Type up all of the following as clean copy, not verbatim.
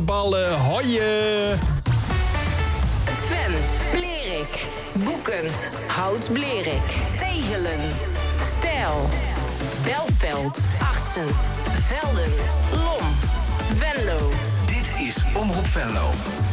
bitterballen, hooien. Twen, Blerik, Boekend, Hout Blerik, Tegelen, Stijl, Belveld, Arsen, Velden, Lom, Venlo. Dit is Omroep Venlo.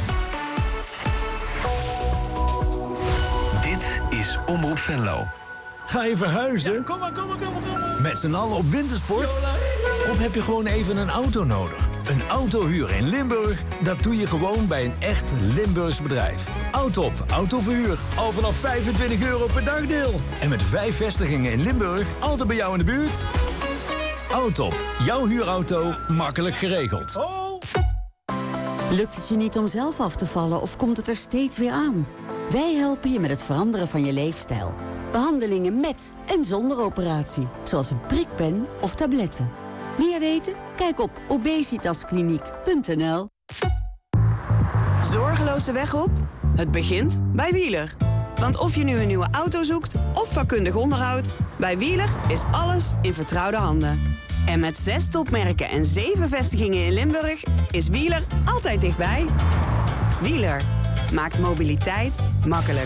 Dit is Omroep Venlo. Ga je verhuizen? Ja, kom maar. Met z'n allen op wintersport? Of heb je gewoon even een auto nodig? Een auto huren in Limburg? Dat doe je gewoon bij een echt Limburgs bedrijf. Autop Autoverhuur. Al vanaf €25 per dagdeel. En met 5 vestigingen in Limburg, altijd bij jou in de buurt. Autop, jouw huurauto, makkelijk geregeld. Lukt het je niet om zelf af te vallen of komt het er steeds weer aan? Wij helpen je met het veranderen van je leefstijl. Behandelingen met en zonder operatie, zoals een prikpen of tabletten. Meer weten? Kijk op obesitaskliniek.nl. Zorgeloos de weg op? Het begint bij Wieler. Want of je nu een nieuwe auto zoekt of vakkundig onderhoud, bij Wieler is alles in vertrouwde handen. En met 6 topmerken en 7 vestigingen in Limburg is Wieler altijd dichtbij. Wieler maakt mobiliteit makkelijk.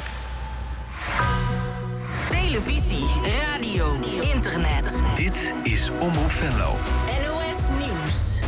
Televisie, radio, internet. Dit is Omroep Venlo. NOS Nieuws.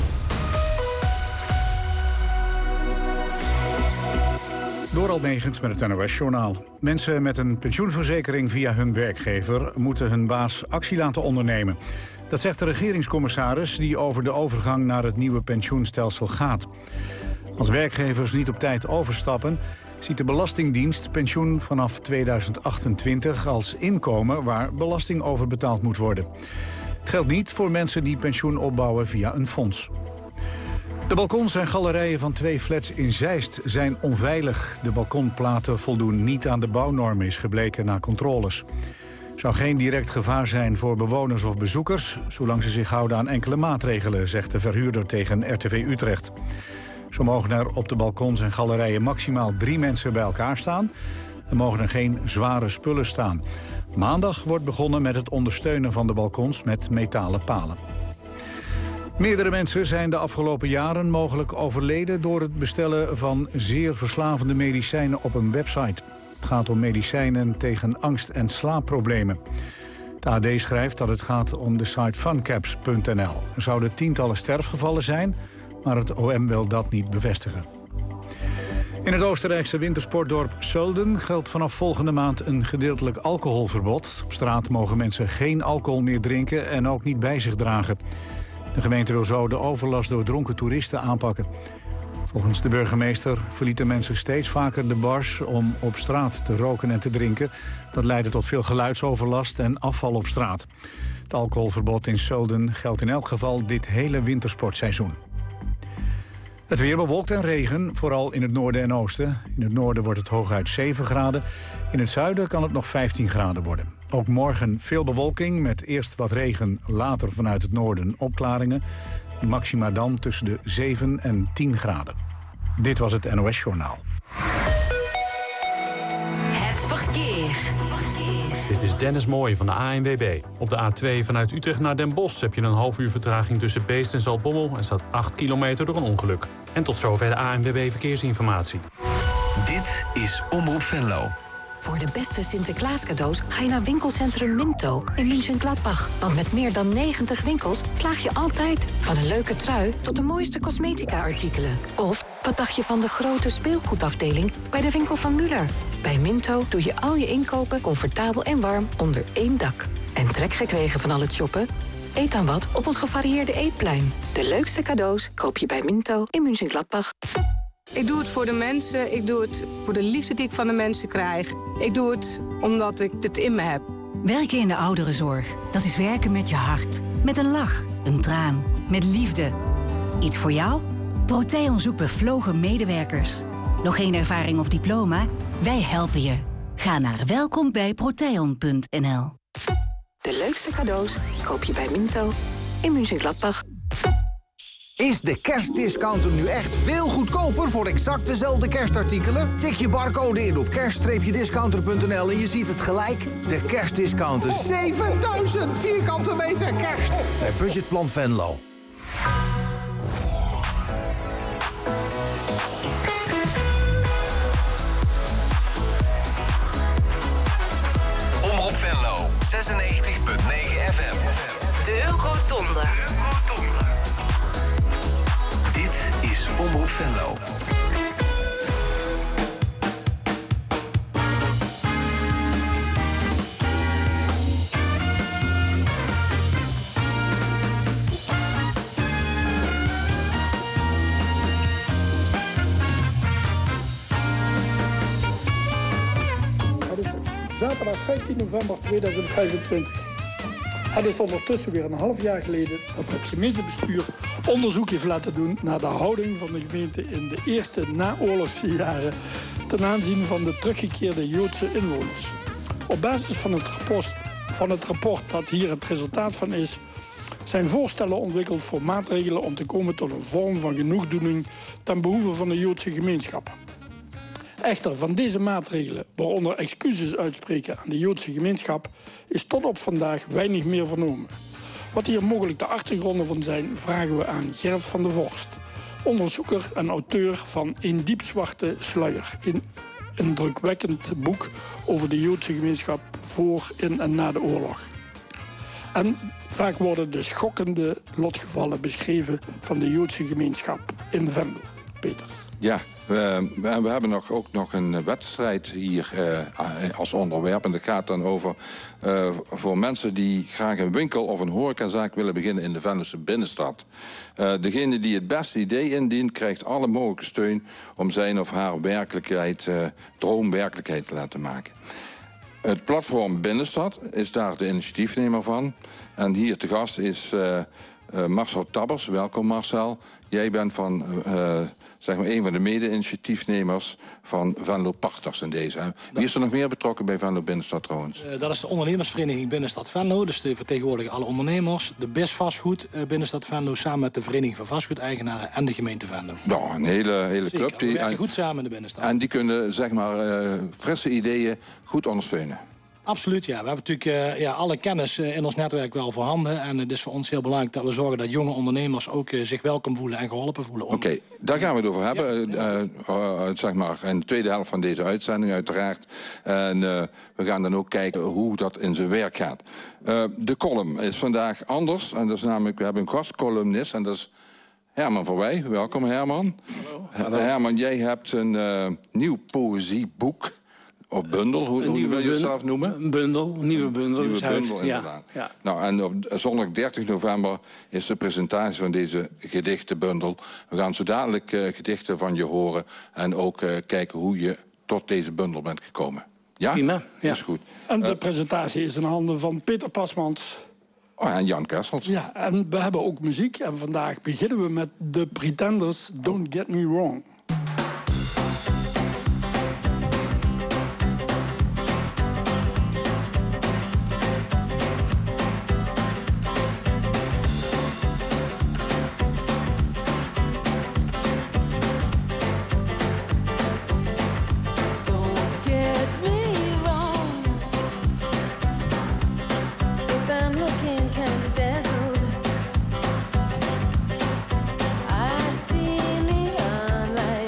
Doral Megens met het NOS-journaal. Mensen met een pensioenverzekering via hun werkgever moeten hun baas actie laten ondernemen. Dat zegt de regeringscommissaris die over de overgang naar het nieuwe pensioenstelsel gaat. Als werkgevers niet op tijd overstappen, ziet de Belastingdienst pensioen vanaf 2028 als inkomen waar belasting over betaald moet worden. Het geldt niet voor mensen die pensioen opbouwen via een fonds. De balkons en galerijen van 2 flats in Zeist zijn onveilig. De balkonplaten voldoen niet aan de bouwnormen, is gebleken na controles. Er zou geen direct gevaar zijn voor bewoners of bezoekers, zolang ze zich houden aan enkele maatregelen, zegt de verhuurder tegen RTV Utrecht. Zo mogen er op de balkons en galerijen maximaal 3 mensen bij elkaar staan. Er mogen er geen zware spullen staan. Maandag wordt begonnen met het ondersteunen van de balkons met metalen palen. Meerdere mensen zijn de afgelopen jaren mogelijk overleden door het bestellen van zeer verslavende medicijnen op een website. Het gaat om medicijnen tegen angst- en slaapproblemen. Het AD schrijft dat het gaat om de site funcaps.nl. Er zouden tientallen sterfgevallen zijn, maar het OM wil dat niet bevestigen. In het Oostenrijkse wintersportdorp Sölden geldt vanaf volgende maand een gedeeltelijk alcoholverbod. Op straat mogen mensen geen alcohol meer drinken en ook niet bij zich dragen. De gemeente wil zo de overlast door dronken toeristen aanpakken. Volgens de burgemeester verlieten mensen steeds vaker de bars om op straat te roken en te drinken. Dat leidde tot veel geluidsoverlast en afval op straat. Het alcoholverbod in Sölden geldt in elk geval dit hele wintersportseizoen. Het weer bewolkt en regen, vooral in het noorden en oosten. In het noorden wordt het hooguit 7 graden. In het zuiden kan het nog 15 graden worden. Ook morgen veel bewolking met eerst wat regen, later vanuit het noorden opklaringen. Maxima dan tussen de 7 en 10 graden. Dit was het NOS Journaal. Het verkeer. Dit is Dennis Mooij van de ANWB. Op de A2 vanuit Utrecht naar Den Bosch heb je een half uur vertraging tussen Beest en Zaltbommel en staat 8 kilometer door een ongeluk. En tot zover de ANWB Verkeersinformatie. Dit is Omroep Venlo. Voor de beste Sinterklaas cadeaus ga je naar winkelcentrum Minto in München-Gladbach. Want met meer dan 90 winkels slaag je altijd van een leuke trui tot de mooiste cosmetica-artikelen. Of wat dacht je van de grote speelgoedafdeling bij de winkel van Müller? Bij Minto doe je al je inkopen comfortabel en warm onder één dak. En trek gekregen van al het shoppen? Eet dan wat op ons gevarieerde eetplein. De leukste cadeaus koop je bij Minto in München-Gladbach. Ik doe het voor de mensen, ik doe het voor de liefde die ik van de mensen krijg. Ik doe het omdat ik het in me heb. Werken in de ouderenzorg, dat is werken met je hart. Met een lach, een traan, met liefde. Iets voor jou? Proteon zoekt bevlogen medewerkers. Nog geen ervaring of diploma? Wij helpen je. Ga naar welkombijproteon.nl. De leukste cadeaus koop je bij Minto in München-Gladbach. Is de kerstdiscounter nu echt veel goedkoper voor exact dezelfde kerstartikelen? Tik je barcode in op kerst-discounter.nl en je ziet het gelijk. De kerstdiscounter. 7000 vierkante meter kerst. Bij Budgetplan Venlo. Omroep Venlo, 96.9 FM. De Rotonde. Dit is Omroep Venlo. Zaterdag 15 november 2025. Het is ondertussen weer een half jaar geleden dat het gemeentebestuur onderzoek heeft laten doen naar de houding van de gemeente in de eerste naoorlogse jaren ten aanzien van de teruggekeerde Joodse inwoners. Op basis van het rapport dat hier het resultaat van is, zijn voorstellen ontwikkeld voor maatregelen om te komen tot een vorm van genoegdoening ten behoeve van de Joodse gemeenschap. Echter, van deze maatregelen, waaronder excuses uitspreken aan de Joodse gemeenschap, is tot op vandaag weinig meer vernomen. Wat hier mogelijk de achtergronden van zijn, vragen we aan Gert van der Vorst, onderzoeker en auteur van Een diepzwarte sluier, een indrukwekkend boek over de Joodse gemeenschap voor, in en na de oorlog. En vaak worden de schokkende lotgevallen beschreven van de Joodse gemeenschap in Venlo. Peter. Ja, we hebben ook nog een wedstrijd hier als onderwerp. En dat gaat dan over voor mensen die graag een winkel of een horecazaak willen beginnen in de Venlose binnenstad. Degene die het beste idee indient, krijgt alle mogelijke steun om zijn of haar droom werkelijkheid te laten maken. Het platform Binnenstad is daar de initiatiefnemer van. En hier te gast is Marcel Tabbers. Welkom Marcel. Jij bent van zeg maar een van de mede-initiatiefnemers van Venlo Partners in deze. Wie is er nog meer betrokken bij Venlo Binnenstad trouwens? Dat is de ondernemersvereniging Binnenstad Venlo. Dus die vertegenwoordigen alle ondernemers. De BIS Vastgoed Binnenstad Venlo samen met de Vereniging van Vastgoedeigenaren en de gemeente Venlo. Nou, een hele club. Die werken goed samen in de binnenstad. En die kunnen zeg maar frisse ideeën goed ondersteunen. Absoluut, ja. We hebben natuurlijk alle kennis in ons netwerk wel voorhanden. En het is voor ons heel belangrijk dat we zorgen dat jonge ondernemers ook zich welkom voelen en geholpen voelen. Oké, daar gaan we het over hebben. Zeg maar in de tweede helft van deze uitzending uiteraard. En we gaan dan ook kijken hoe dat in zijn werk gaat. De column is vandaag anders. En dat is namelijk, we hebben een gastcolumnist en dat is Herman van Wij. Welkom Herman. Hallo. Herman, jij hebt een nieuw poëzieboek. Of bundel, hoe wil je het zelf noemen? Een bundel, een nieuwe bundel. Nieuwe bundel, inderdaad. Ja. Nou, en op zondag 30 november is de presentatie van deze gedichtenbundel. We gaan zo dadelijk gedichten van je horen en ook kijken hoe je tot deze bundel bent gekomen. Ja? Prima. Ja. Dat is goed. En de presentatie is in handen van Peter Pasmans. Oh, en Jan Kessels. Ja, en we hebben ook muziek. En vandaag beginnen we met The Pretenders, Don't Get Me Wrong. I see neon lights.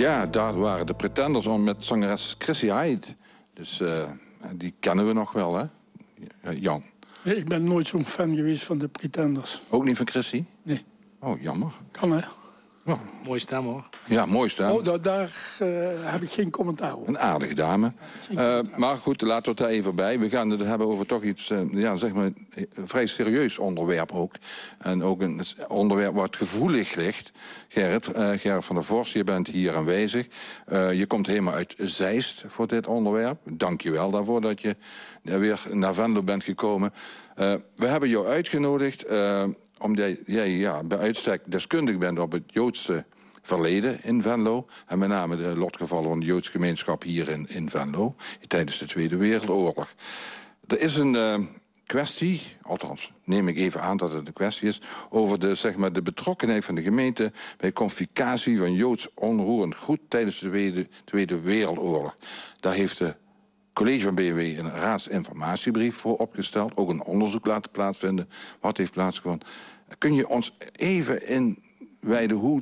Ja, daar waren de Pretenders met zangeres Chrissy Hynde. Dus die kennen we nog wel, hè? Jan. Nee, ik ben nooit zo'n fan geweest van de Pretenders. Ook niet van Chrissy? Nee. Oh, jammer. Kan, hè? Ja. Mooie stem, hoor. Ja, mooi stem. Oh, daar heb ik geen commentaar op. Een aardige dame. Maar goed, laten we het daar even bij. We gaan het hebben over toch iets, zeg maar, een vrij serieus onderwerp ook. En ook een onderwerp wat gevoelig ligt. Gerrit van der Vos, je bent hier aanwezig. Je komt helemaal uit Zeist voor dit onderwerp. Dank je wel daarvoor dat je weer naar Venlo bent gekomen. We hebben jou uitgenodigd omdat jij bij uitstek deskundig bent op het Joodse verleden in Venlo. En met name de lotgevallen van de Joodse gemeenschap hier in Venlo tijdens de Tweede Wereldoorlog. Er is een kwestie, althans neem ik even aan dat het een kwestie is, over de betrokkenheid van de gemeente bij confiscatie van Joods onroerend goed tijdens de Tweede Wereldoorlog. Daar heeft de college van BNW een raadsinformatiebrief voor opgesteld. Ook een onderzoek laten plaatsvinden. Wat heeft plaatsgevonden? Kun je ons even inwijden hoe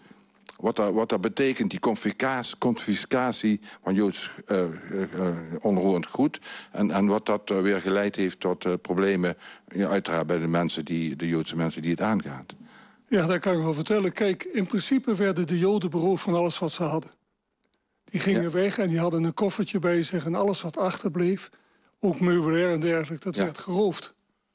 wat dat betekent, die confiscatie van Joods onroerend goed. En wat dat weer geleid heeft tot problemen, uiteraard bij de Joodse mensen die het aangaat. Ja, dat kan ik wel vertellen. Kijk, in principe werden de Joden beroofd van alles wat ze hadden. Die gingen weg en die hadden een koffertje bij zich en alles wat achterbleef, ook meubilair en dergelijke, dat werd geroofd.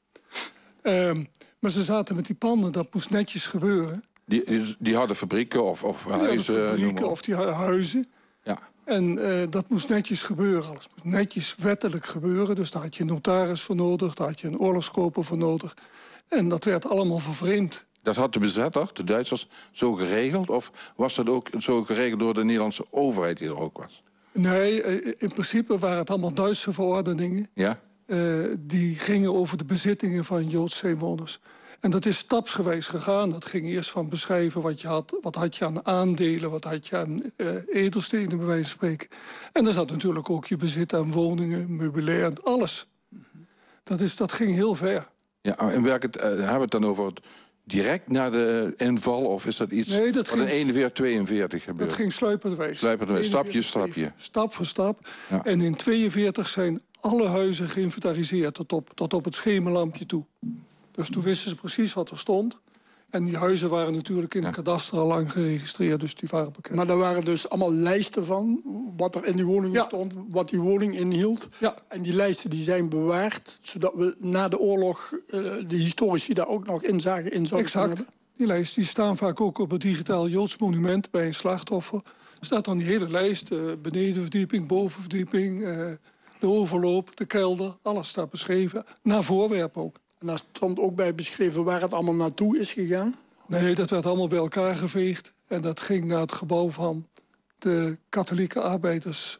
Maar ze zaten met die panden, dat moest netjes gebeuren. Die hadden fabrieken of huizen? Fabrieken of die huizen. Ja. En dat moest netjes gebeuren. Alles moest netjes wettelijk gebeuren. Dus daar had je een notaris voor nodig, daar had je een oorlogskoper voor nodig. En dat werd allemaal vervreemd. Dat had de bezetter, de Duitsers, zo geregeld? Of was dat ook zo geregeld door de Nederlandse overheid die er ook was? Nee, in principe waren het allemaal Duitse verordeningen. Ja? Die gingen over de bezittingen van Joodse inwoners. En dat is stapsgewijs gegaan. Dat ging eerst van beschrijven wat je had. Wat had je aan aandelen, wat had je aan edelstenen, bij wijze van spreken. En daar zat natuurlijk ook je bezit aan woningen, meubilair, alles. Dat ging heel ver. Ja, en hebben we het dan over direct na de inval? Of is dat iets wat in 1942 gebeurde? Dat ging sluipenderwijs. Sluipenderwijs, stapje. Stap voor stap. Ja. En in 1942 zijn alle huizen geïnventariseerd tot op het schemerlampje toe. Dus toen wisten ze precies wat er stond. En die huizen waren natuurlijk in het kadaster al lang geregistreerd, dus die waren bekend. Maar er waren dus allemaal lijsten van wat er in die woningen stond, wat die woning inhield. Ja. En die lijsten die zijn bewaard, zodat we na de oorlog de historici daar ook nog inzage in zouden hebben. Die lijsten die staan vaak ook op het digitaal Joods monument bij een slachtoffer. Er staat dan die hele lijst, benedenverdieping, bovenverdieping, de overloop, de kelder, alles staat beschreven. Naar voorwerp ook. En daar stond ook bij beschreven waar het allemaal naartoe is gegaan? Nee, dat werd allemaal bij elkaar geveegd. En dat ging naar het gebouw van de katholieke arbeiders.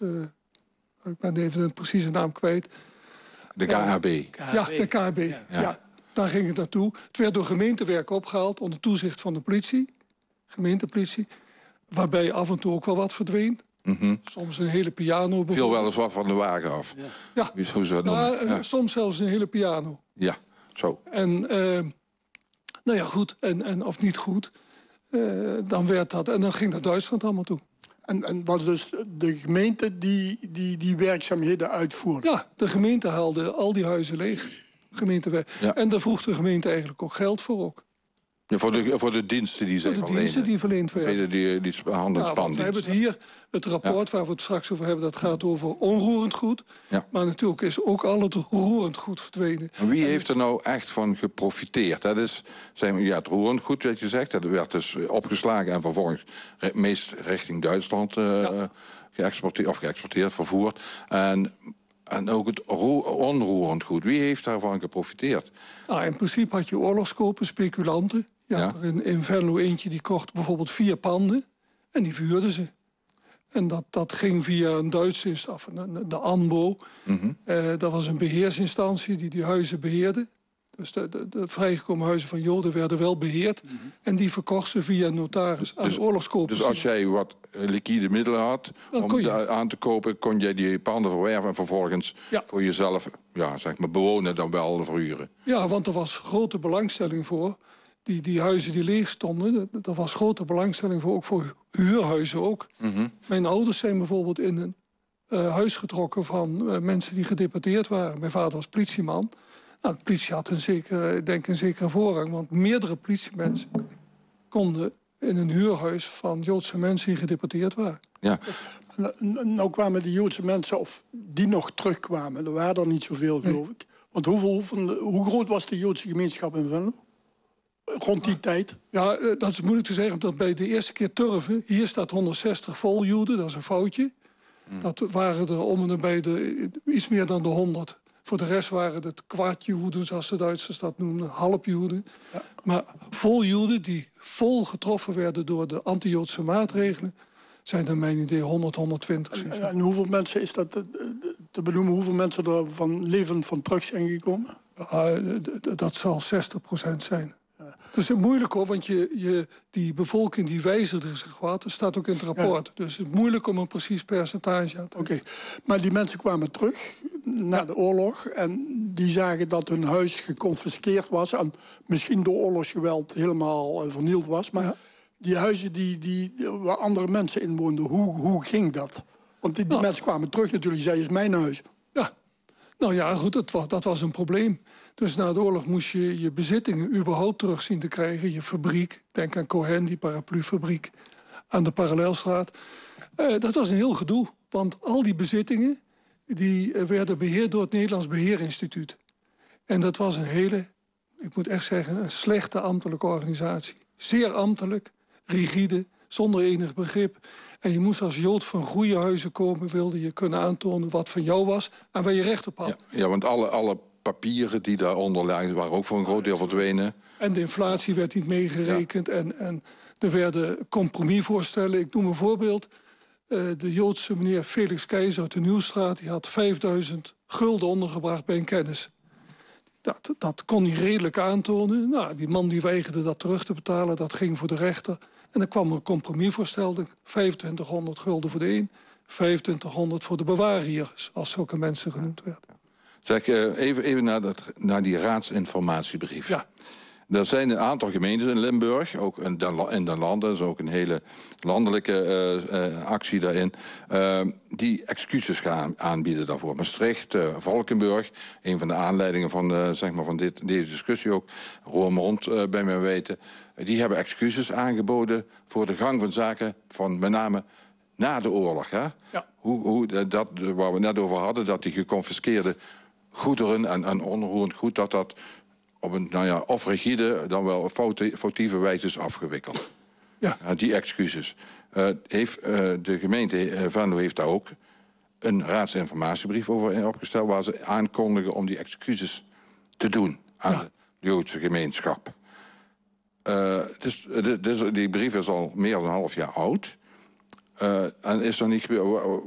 Ik ben even de precieze naam kwijt. De KAB. Ja, de KAB. Ja, daar ging het naartoe. Het werd door gemeentewerk opgehaald onder toezicht van de politie. Gemeentepolitie. Waarbij af en toe ook wel wat verdween. Mm-hmm. Soms een hele piano. Viel wel eens wat van de wagen af. Ja. Hoe zou dat noemen? Soms zelfs een hele piano. Ja, zo. En, nou ja, goed. En of niet goed. Dan werd dat. En dan ging naar Duitsland allemaal toe. En was dus de gemeente die werkzaamheden uitvoerde? Ja, de gemeente haalde al die huizen leeg. En daar vroeg de gemeente eigenlijk ook geld voor ook. Ja, voor de diensten die zij verlenen. Voor de diensten die verleend werden. Die handelspandiensten. We hebben het hier, het rapport waar we het straks over hebben, dat gaat over onroerend goed. Ja. Maar natuurlijk is ook al het roerend goed verdwenen. En wie heeft er nou echt van geprofiteerd? Dat is het roerend goed, wat je zegt. Dat werd dus opgeslagen en vervolgens meest richting Duitsland geëxporteerd, vervoerd. En ook het onroerend goed. Wie heeft daarvan geprofiteerd? Nou, in principe had je oorlogskopers, speculanten. Je had er in Venlo eentje die kocht bijvoorbeeld 4 panden. En die verhuurden ze. En dat ging via een Duitse instantie, de ANBO. Mm-hmm. Dat was een beheersinstantie die huizen beheerde. Dus de vrijgekomen huizen van Joden werden wel beheerd. Mm-hmm. En die verkocht ze via een notaris aan oorlogskopers. Dus als jij wat liquide middelen had om aan te kopen, kon jij die panden verwerven en vervolgens voor jezelf bewonen dan wel verhuren. Ja, want er was grote belangstelling voor. die huizen die leeg stonden, er was grote belangstelling voor, ook voor huurhuizen ook. Mijn ouders zijn bijvoorbeeld in een huis getrokken van mensen die gedeporteerd waren. Mijn vader was politieman. Nou, de politie had een zekere voorrang, want meerdere politiemensen konden in een huurhuis van Joodse mensen die gedeporteerd waren. Ja. Nou kwamen die Joodse mensen, of die nog terugkwamen, er waren er niet zoveel, geloof ik. Want hoe groot was de Joodse gemeenschap in Venlo? Rond die tijd? Ja, dat is moeilijk te zeggen, omdat bij de eerste keer turven, hier staat 160 vol Joden, dat is een foutje. Dat waren er om en nabij iets meer dan de 100. Voor de rest waren het kwart-Joden, zoals de Duitsers dat noemden, half-Joden. Ja. Maar vol Joden die vol getroffen werden door de anti-Joodse maatregelen, zijn naar mijn idee 100, 120. En hoeveel mensen is dat te benoemen? Hoeveel mensen er van levend van terug zijn gekomen? Dat zal 60% zijn. Ja. Dat is moeilijk hoor, want die bevolking die wijzigde zich wat. Dat staat ook in het rapport. Ja. Dus het is moeilijk om een precies percentage aan te Oké, maar die mensen kwamen terug na de oorlog en die zagen dat hun huis geconfiskeerd was en misschien door oorlogsgeweld helemaal vernield was. Maar die huizen waar andere mensen in woonden, hoe ging dat? Want die mensen kwamen terug natuurlijk, zeiden, is mijn huis. Ja, nou ja, goed, dat was een probleem. Dus na de oorlog moest je je bezittingen überhaupt terug zien te krijgen. Je fabriek, denk aan Cohen, die paraplufabriek aan de Parallelstraat. Dat was een heel gedoe, want al die bezittingen die werden beheerd door het Nederlands Beheerinstituut. En dat was een hele, ik moet echt zeggen, een slechte ambtelijke organisatie. Zeer ambtelijk, rigide, zonder enig begrip. En je moest als Jood van goede huizen komen, wilde je kunnen aantonen wat van jou was en waar je recht op had. Ja, want alle papieren die daaronder lagen waren ook voor een groot deel verdwenen. En de inflatie werd niet meegerekend. Ja. En er werden compromisvoorstellen. Ik noem een voorbeeld. De Joodse meneer Felix Keizer uit de Nieuwstraat, die had 5000 gulden ondergebracht bij een kennis. Dat kon hij redelijk aantonen. Nou, die man die weigerde dat terug te betalen, dat ging voor de rechter. En dan kwam er een compromisvoorstel. 2500 gulden voor de een, 2500 voor de bewarier, als zulke mensen genoemd werden. Zeg, even naar die raadsinformatiebrief. Ja. Er zijn een aantal gemeentes in Limburg, ook in de landen, dat is ook een hele landelijke actie daarin, die excuses gaan aanbieden daarvoor. Maastricht, Valkenburg, een van de aanleidingen van, van deze discussie ook, Roermond bij mijn weten, die hebben excuses aangeboden voor de gang van zaken van met name na de oorlog. Hè? Ja. Dat waar we net over hadden, dat die geconfiskeerde goederen en onroerend goed, dat op een of rigide, dan wel foutieve wijze is afgewikkeld. Ja. Die excuses. De gemeente Venlo heeft daar ook een raadsinformatiebrief over opgesteld, waar ze aankondigen om die excuses te doen aan de Joodse gemeenschap. Die brief is al meer dan een half jaar oud. En is er niet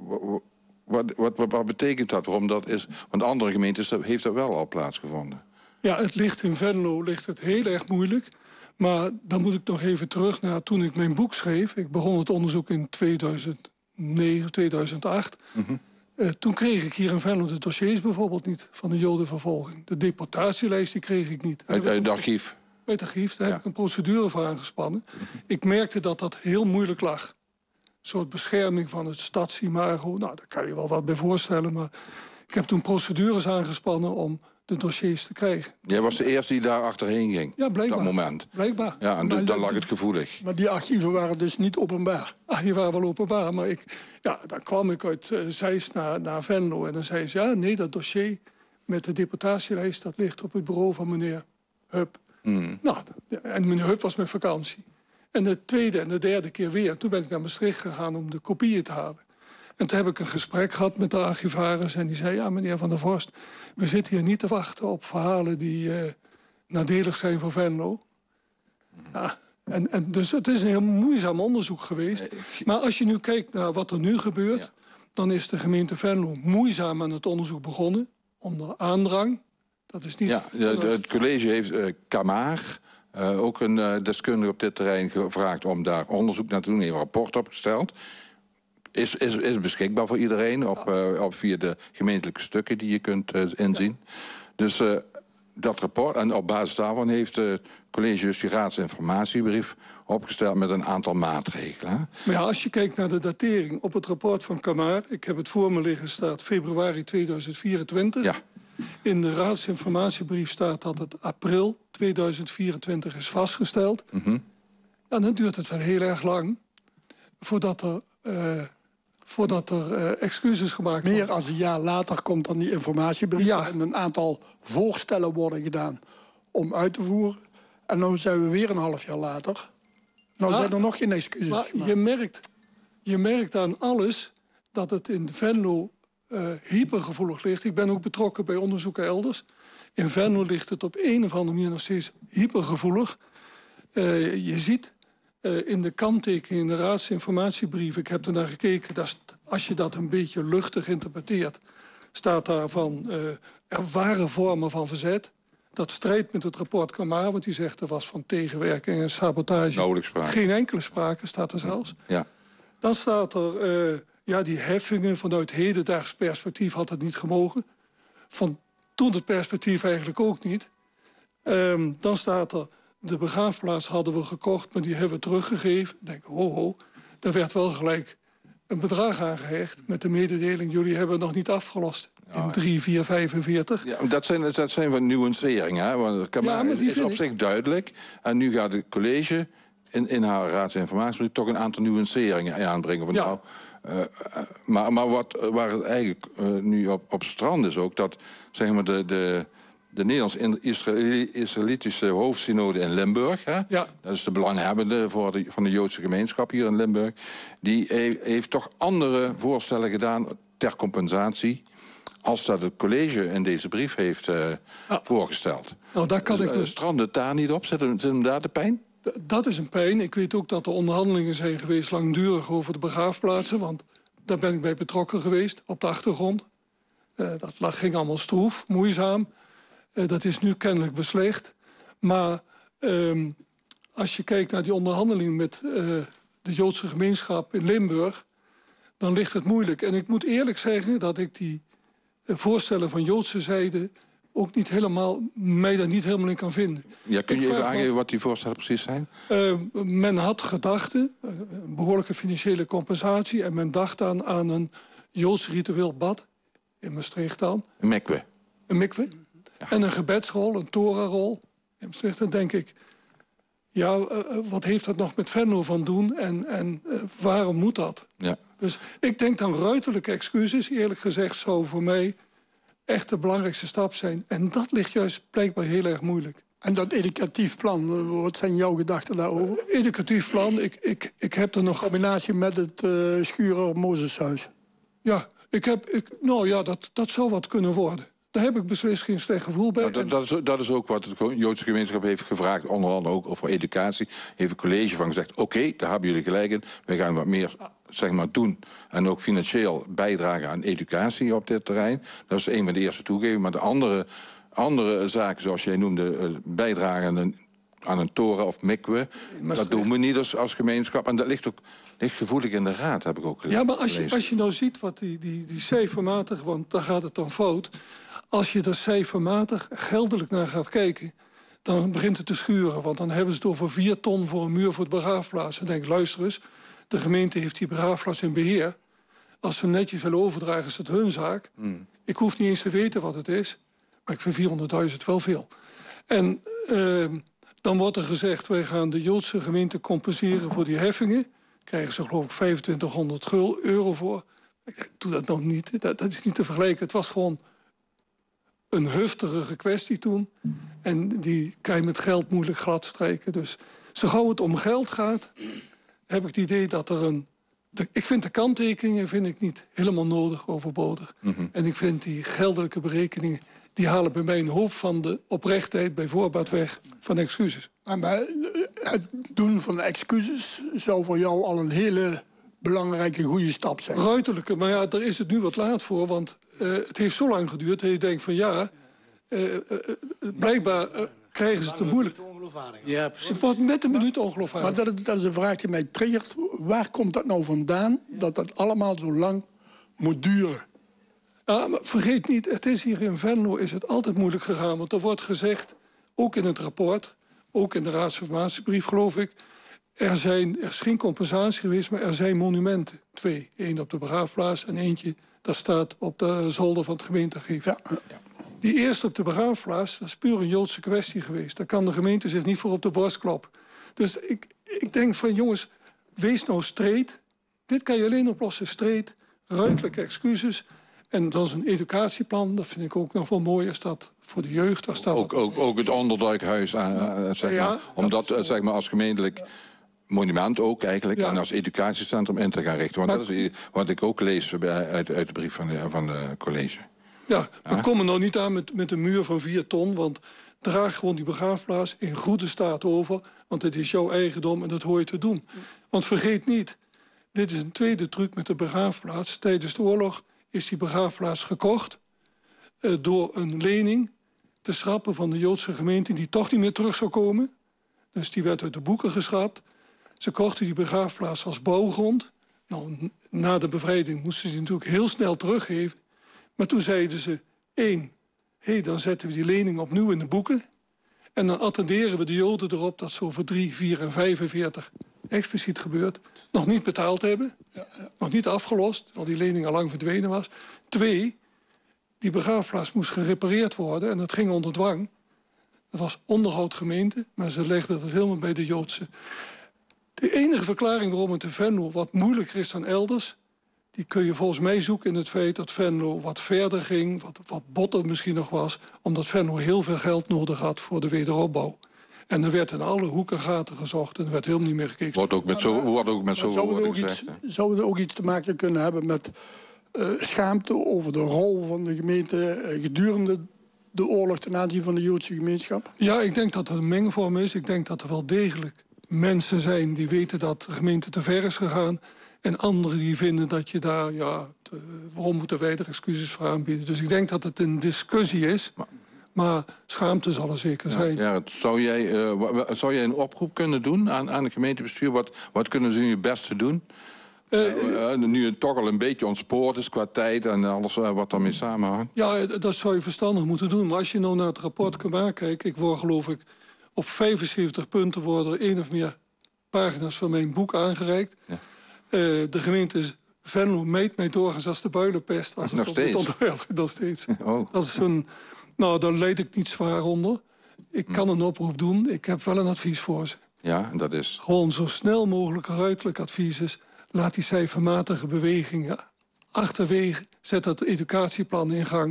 wat betekent dat? Waarom dat is? Want andere gemeentes heeft dat wel al plaatsgevonden. Ja, het ligt in Venlo heel erg moeilijk. Maar dan moet ik nog even terug naar toen ik mijn boek schreef. Ik begon het onderzoek in 2009, 2008. Mm-hmm. Toen kreeg ik hier in Venlo de dossiers bijvoorbeeld niet van de Jodenvervolging. De deportatielijst die kreeg ik niet. Uit het archief? Uit het archief, daar heb ik een procedure voor aangespannen. Mm-hmm. Ik merkte dat heel moeilijk lag. Een soort bescherming van het stadsimago. Nou, daar kan je wel wat bij voorstellen. Maar ik heb toen procedures aangespannen om de dossiers te krijgen. Jij was de eerste die daar achterheen ging? Ja, blijkbaar. Op dat moment? Blijkbaar. Ja, en dan lag het gevoelig. Maar die archieven waren dus niet openbaar? Die waren wel openbaar, maar dan kwam ik uit Zeist naar Venlo. En dan zei ze, nee, dat dossier met de deportatielijst, dat ligt op het bureau van meneer Hup. Mm. Nou, en meneer Hup was met vakantie. En de tweede en de derde keer weer. Toen ben ik naar Maastricht gegaan om de kopieën te halen. En toen heb ik een gesprek gehad met de archivaris. En die zei, ja, meneer Van der Vorst, we zitten hier niet te wachten op verhalen die nadelig zijn voor Venlo. Ja, en dus het is een heel moeizaam onderzoek geweest. Maar als je nu kijkt naar wat er nu gebeurt, dan is de gemeente Venlo moeizaam aan het onderzoek begonnen. Onder aandrang. Dat is niet... Ja, het college heeft Kamaar, ook een deskundige op dit terrein, gevraagd om daar onderzoek naar te doen. Heeft een rapport opgesteld. Is beschikbaar voor iedereen via de gemeentelijke stukken die je kunt inzien. Ja. Dus dat rapport, en op basis daarvan heeft het college dus die raadsinformatiebrief opgesteld met een aantal maatregelen. Hè? Maar ja, als je kijkt naar de datering op het rapport van Kamar, ik heb het voor me liggen, staat februari 2024. Ja. In de raadsinformatiebrief staat dat het april 2024 is vastgesteld. Mm-hmm. En dan duurt het wel heel erg lang voordat er excuses gemaakt worden. Meer dan een jaar later komt dan die informatiebrief. Ja. En een aantal voorstellen worden gedaan om uit te voeren. En nu zijn we weer een half jaar later. Nou zijn er nog geen excuses. Maar Maar je merkt aan alles dat het in Venlo hypergevoelig ligt. Ik ben ook betrokken bij onderzoeken elders. In Venlo ligt het op een of andere manier nog steeds hypergevoelig. Je ziet in de kanttekening in de raadsinformatiebrief, ik heb er naar gekeken, als je dat een beetje luchtig interpreteert, staat daar van er waren vormen van verzet. Dat strijdt met het rapport Kamar, want die zegt er was van tegenwerking en sabotage. Nauwelijks sprake. Geen enkele sprake staat er zelfs. Ja. Dan staat er, die heffingen vanuit hedendaags perspectief had het niet gemogen. Van toen het perspectief eigenlijk ook niet. Dan staat er, de begraafplaats hadden we gekocht, maar die hebben we teruggegeven. Dan denk ik, ho, daar werd wel gelijk een bedrag aangehecht met de mededeling, jullie hebben het nog niet afgelost. In 3, 4, 45. Ja, dat zijn van nuanceringen. Hè? Want Kamar is op zich duidelijk. En nu gaat het college in haar raadsinformatiebrief toch een aantal nuanceringen aanbrengen. Van, Ja. Maar waar het eigenlijk nu op strand is ook, dat zeg maar de Nederlands-Israëlitische hoofdsynode in Limburg, hè? Ja. Dat is de belanghebbende van de Joodse gemeenschap hier in Limburg, die heeft toch andere voorstellen gedaan ter compensatie als dat het college in deze brief heeft voorgesteld. Nou, daar kan ik strandt het daar niet op? Zit hem daar de pijn? Dat is een pijn. Ik weet ook dat er onderhandelingen zijn geweest langdurig over de begraafplaatsen, want daar ben ik bij betrokken geweest, op de achtergrond. Dat ging allemaal stroef, moeizaam. Dat is nu kennelijk beslecht. Maar als je kijkt naar die onderhandeling met de Joodse gemeenschap in Limburg, dan ligt het moeilijk. En ik moet eerlijk zeggen dat ik die voorstellen van Joodse zijde ook niet helemaal, mij daar niet helemaal in kan vinden. Ja, kun je even aangeven wat die voorstellen precies zijn? Men had gedachten, een behoorlijke financiële compensatie, en men dacht aan een Joods ritueel bad, in Maastricht dan. Een mikwe. Een mikwe. Ja. En een gebedsrol, een torarol. In Maastricht, dan denk ik, wat heeft dat nog met Venlo van doen en waarom moet dat? Ja. Dus ik denk dan ruiterlijke excuses, eerlijk gezegd, zou voor mij echt de belangrijkste stap zijn. En dat ligt juist blijkbaar heel erg moeilijk. En dat educatief plan, wat zijn jouw gedachten daarover? Educatief plan, ik heb er nog... In combinatie met het Schurer-Mozeshuis. Ja, dat zou wat kunnen worden. Daar heb ik beslist geen slecht gevoel bij. Nou, dat is ook wat de Joodse gemeenschap heeft gevraagd, onder andere ook over educatie. Heeft het college van gezegd, oké, daar hebben jullie gelijk in. We gaan wat meer doen en ook financieel bijdragen aan educatie op dit terrein. Dat is een van de eerste toegevingen. Maar de andere zaken, zoals jij noemde, bijdragen aan een toren of mikwe, dat doen we niet als gemeenschap. En dat ligt gevoelig in de raad, heb ik ook gelezen. Ja, maar als je nou ziet wat die cijfermatig, want daar gaat het dan fout. Als je er cijfermatig geldelijk naar gaat kijken, dan begint het te schuren. Want dan hebben ze het over 4 ton voor een muur voor de begraafplaats. En dan denk ik, luister eens, de gemeente heeft die begraafplaats in beheer. Als ze hem netjes willen overdragen, is het hun zaak. Ik hoef niet eens te weten wat het is. Maar ik vind 400.000 wel veel. En dan wordt er gezegd, wij gaan de Joodse gemeente compenseren voor die heffingen. Krijgen ze geloof ik 2500 euro voor. Ik denk, doe dat nog niet. Dat is niet te vergelijken. Het was gewoon een hufterige kwestie toen. En die kan je met geld moeilijk gladstrijken. Dus zo gauw het om geld gaat, heb ik het idee dat er ik vind de kanttekeningen niet helemaal nodig, overbodig. En ik vind die geldelijke berekeningen, die halen bij mij een hoop van de oprechtheid bij voorbaat weg van excuses. Maar het doen van excuses zou voor jou al een hele belangrijke, goede stap zijn. Ruiterlijke, maar ja, daar is het nu wat laat voor, want het heeft zo lang geduurd dat je denkt van blijkbaar krijgen ze het te moeilijk. Ja, precies. Het wordt met een minuut ongeloofwaardig. Maar dat is een vraag die mij triggert. Waar komt dat nou vandaan dat dat allemaal zo lang moet duren? Ja, maar vergeet niet, het is hier in Venlo is het altijd moeilijk gegaan. Want er wordt gezegd, ook in het rapport, ook in de raadsinformatiebrief geloof ik, er is geen compensatie geweest, maar er zijn monumenten. 2. 1 op de begraafplaats en eentje, dat staat op de zolder van het gemeentearchief. Ja. Die eerste op de begraafplaats, dat is puur een Joodse kwestie geweest. Daar kan de gemeente zich niet voor op de borst kloppen. Dus ik denk van jongens, wees nou streed. Dit kan je alleen oplossen, streed, ruidelijke excuses. En dan is een educatieplan, dat vind ik ook nog wel mooi, als dat voor de jeugd. Als dat ook het Onderdijkhuis, zeg maar. Om dat zeg maar, als gemeentelijk monument ook eigenlijk, en als educatiecentrum in te gaan richten. Want dat is wat ik ook lees uit de brief van de college. Ja, we komen nou niet aan met een muur van 4 ton... want draag gewoon die begraafplaats in goede staat over... want het is jouw eigendom en dat hoor je te doen. Want vergeet niet, dit is een tweede truc met de begraafplaats. Tijdens de oorlog is die begraafplaats gekocht... door een lening te schrappen van de Joodse gemeente... die toch niet meer terug zou komen. Dus die werd uit de boeken geschrapt. Ze kochten die begraafplaats als bouwgrond. Nou, na de bevrijding moesten ze die natuurlijk heel snel teruggeven... Maar toen zeiden ze, 1, dan zetten we die lening opnieuw in de boeken... en dan attenderen we de Joden erop dat ze over 3, 4 en 45... expliciet gebeurt, nog niet betaald hebben. Nog niet afgelost, terwijl die lening al lang verdwenen was. 2, die begraafplaats moest gerepareerd worden en dat ging onder dwang. Dat was onderhoudgemeente, maar ze legden dat helemaal bij de Joodse. De enige verklaring waarom het in Venlo wat moeilijker is dan elders... die kun je volgens mij zoeken in het feit dat Venlo wat verder ging... wat botter misschien nog was... omdat Venlo heel veel geld nodig had voor de wederopbouw. En er werd in alle hoeken gaten gezocht en er werd helemaal niet meer gekeken. Wordt ook met zoveel gezegd. Zou het ook iets te maken kunnen hebben met schaamte... over de rol van de gemeente gedurende de oorlog... ten aanzien van de Joodse gemeenschap? Ja, ik denk dat er een mengvorm is. Ik denk dat er wel degelijk mensen zijn die weten dat de gemeente te ver is gegaan... En anderen die vinden dat je daar, waarom moeten wij er excuses voor aanbieden? Dus ik denk dat het een discussie is, maar schaamte zal er zeker zijn. Ja, zou jij een oproep kunnen doen aan het gemeentebestuur? Wat kunnen ze nu het beste doen? Nu het toch al een beetje ontspoord is qua tijd en alles wat daarmee samenhangt. Ja, dat zou je verstandig moeten doen. Maar als je nou naar het rapport Kamar kijkt... ik word geloof ik op 75 punten worden er 1 of meer pagina's van mijn boek aangereikt... Ja. De gemeente Venlo meet mij doorgaans als de builenpest. Als nog steeds? Nog steeds. Oh. Dat is daar leed ik niet zwaar onder. Ik kan een oproep doen. Ik heb wel een advies voor ze. Ja, dat is? Gewoon zo snel mogelijk ruidelijk advies is. Laat die cijfermatige bewegingen achterwege. Zet dat educatieplan in gang.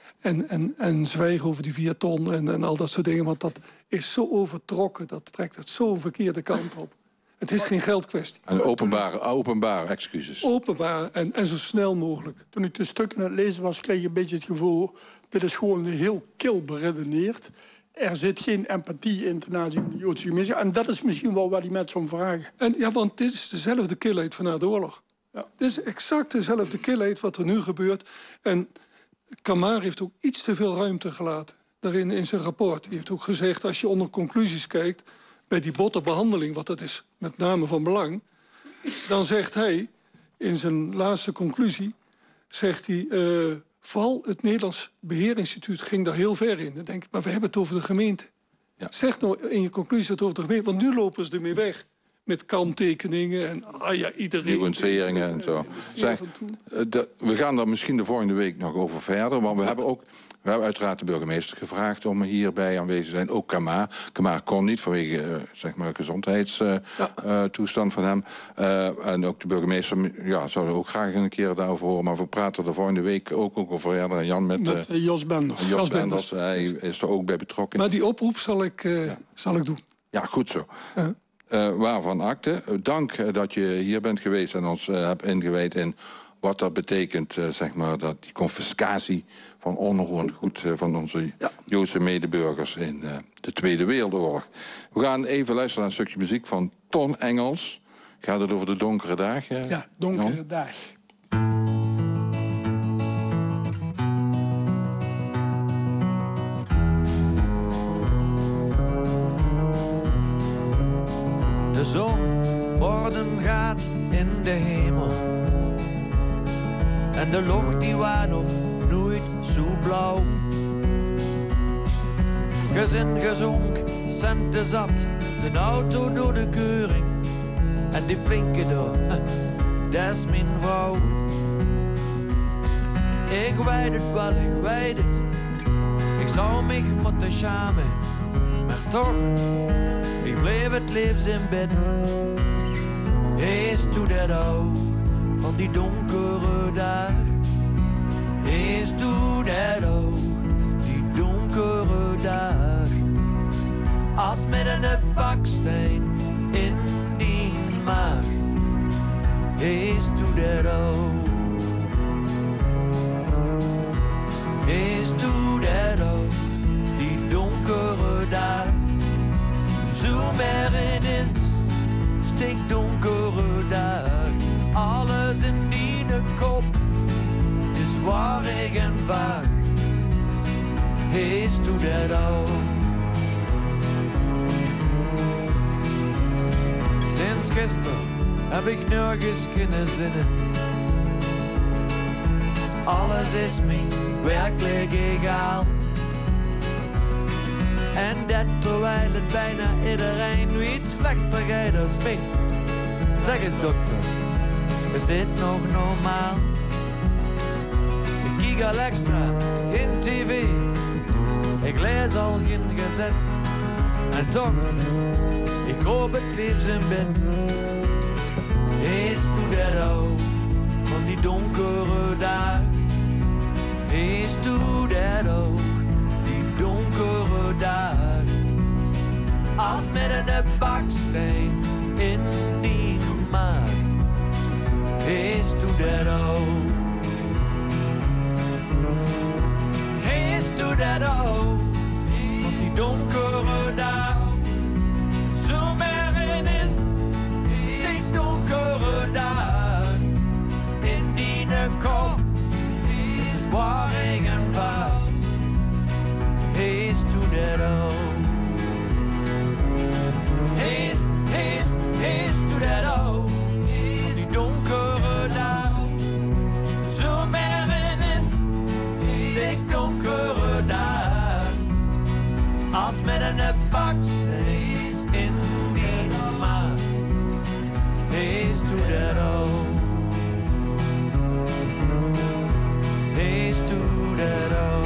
En zwijg over die 4 ton en al dat soort dingen. Want dat is zo overtrokken. Dat trekt het zo een verkeerde kant op. Het is geen geldkwestie. En openbare excuses. Openbaar en zo snel mogelijk. Toen ik de stukken aan het lezen was, kreeg ik een beetje het gevoel... dit is gewoon heel kil beredeneerd. Er zit geen empathie in ten aanzien van de Joodse gemeenschap. En dat is misschien wel waar die mensen om vragen. Want dit is dezelfde kilheid van na de oorlog. Ja. Dit is exact dezelfde kilheid wat er nu gebeurt. En Kamar heeft ook iets te veel ruimte gelaten daarin in zijn rapport. Hij heeft ook gezegd, als je onder conclusies kijkt... bij die botte behandeling, want dat is met name van belang... dan zegt hij, in zijn laatste conclusie... zegt hij, vooral het Nederlands Beheerinstituut ging daar heel ver in. Dan denk ik, maar we hebben het over de gemeente. Ja. Zeg nou in je conclusie het over de gemeente... want nu lopen ze ermee weg. Met kanttekeningen en iedereen... nuanceringen en zo. We gaan daar misschien de volgende week nog over verder. Want we hebben uiteraard de burgemeester gevraagd om hierbij aanwezig te zijn. Ook Kamar. Kamar kon niet vanwege gezondheidstoestand van hem. En ook de burgemeester zou ook graag een keer daarover horen. Maar we praten er volgende week ook over verder. En Jan met Jos Benders. Jos Benders, hij is er ook bij betrokken. Maar die oproep zal ik doen. Ja, goed zo. Waarvan akte. Dank dat je hier bent geweest en ons hebt ingewijd in wat dat betekent, dat die confiscatie van onroerend goed van onze Joodse medeburgers in de Tweede Wereldoorlog. We gaan even luisteren naar een stukje muziek van Ton Engels. Gaat het over de donkere dag? Ja, donkere dag. De zon worden gaat in de hemel. En de lucht die waar nog nooit zo blauw. Gezin gezonk, centen zat, de auto door de keuring. En die flinke daar, dat is mijn vrouw. Ik weet het wel, ik weet het. Ik zou mij moeten schamen. Maar toch, ik bleef het liefst in bed. Is toe dat oog van die donkere dag. Is toe dat oog, die donkere dag. Als met een baksteen in die maag. Is toe dat oog. Is toe dat oog, die donkere dag. Zo meer in het stikdonkere dag. Alles in die kop is warrig en vaag. Is toe dat oog. Sinds gisteren heb ik nergens kunnen zinnen. Alles is me werkelijk egal. En dat terwijl het bijna iedereen weet slechter gaat als mij. Zeg eens dokter, is dit nog normaal? Ik kijk al extra, geen tv. Ik lees al geen gezet. En toch, ik hoop het liefst in bed. Is toe dat oog van die donkere dag. Is toe dat oog, die donkere dag. Als met een baksteen in die maag. Is toe dat oog. Is toe dat oog, van die donkere dag. Zo meer in het steeds donkere dag. In die kop is warrig en vaag. Is toe dat oog. Is toe dat oog. Die donkere dag. Zo meer in het steeds donkere dag. Als met een baksteen in die maag. Is toe dat oog. Is toe dat oog.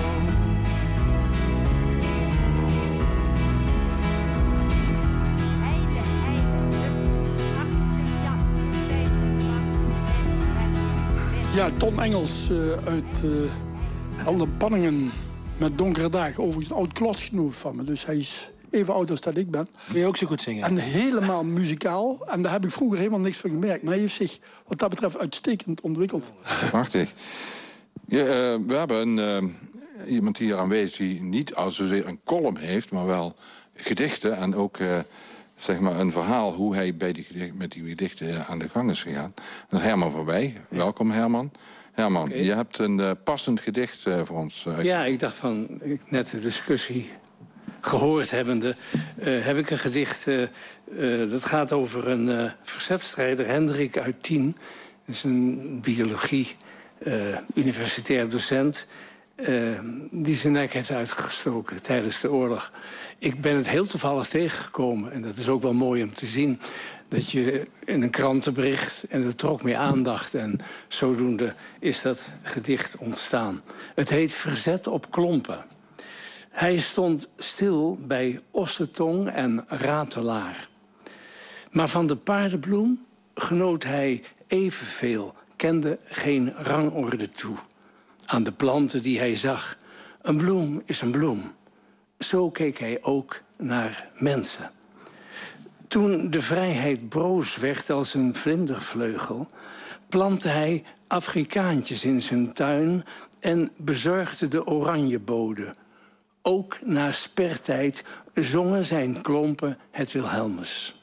Ja, Ton Engels uit Heldenpanningen met Donkere Dagen. Overigens een oud klotsgenoot van me, dus hij is even oud als dat ik ben. Kun je ook zo goed zingen? En helemaal muzikaal. En daar heb ik vroeger helemaal niks van gemerkt. Maar hij heeft zich wat dat betreft uitstekend ontwikkeld. Prachtig. Ja, we hebben iemand hier aanwezig die niet al zozeer een column heeft, maar wel gedichten en ook zeg maar een verhaal hoe hij met die gedichten aan de gang is gegaan. Dat is Herman van Wij. Ja. Welkom Herman. Herman, je hebt een passend gedicht voor ons. Ja, ik dacht van, net de discussie gehoord hebbende, heb ik een gedicht. Dat gaat over een verzetstrijder, Hendrik uit Tien. Dat is een biologie, universitair docent. Die zijn nek heeft uitgestoken tijdens de oorlog. Ik ben het heel toevallig tegengekomen. En dat is ook wel mooi om te zien. Dat je in een krantenbericht en dat trok meer aandacht. En zodoende is dat gedicht ontstaan. Het heet Verzet op klompen. Hij stond stil bij Ossetong en Ratelaar. Maar van de paardenbloem genoot hij evenveel. Kende geen rangorde toe. Aan de planten die hij zag. Een bloem is een bloem. Zo keek hij ook naar mensen. Toen de vrijheid broos werd als een vlindervleugel, plantte hij Afrikaantjes in zijn tuin en bezorgde de oranjeboden. Ook na spertijd zongen zijn klompen het Wilhelmus.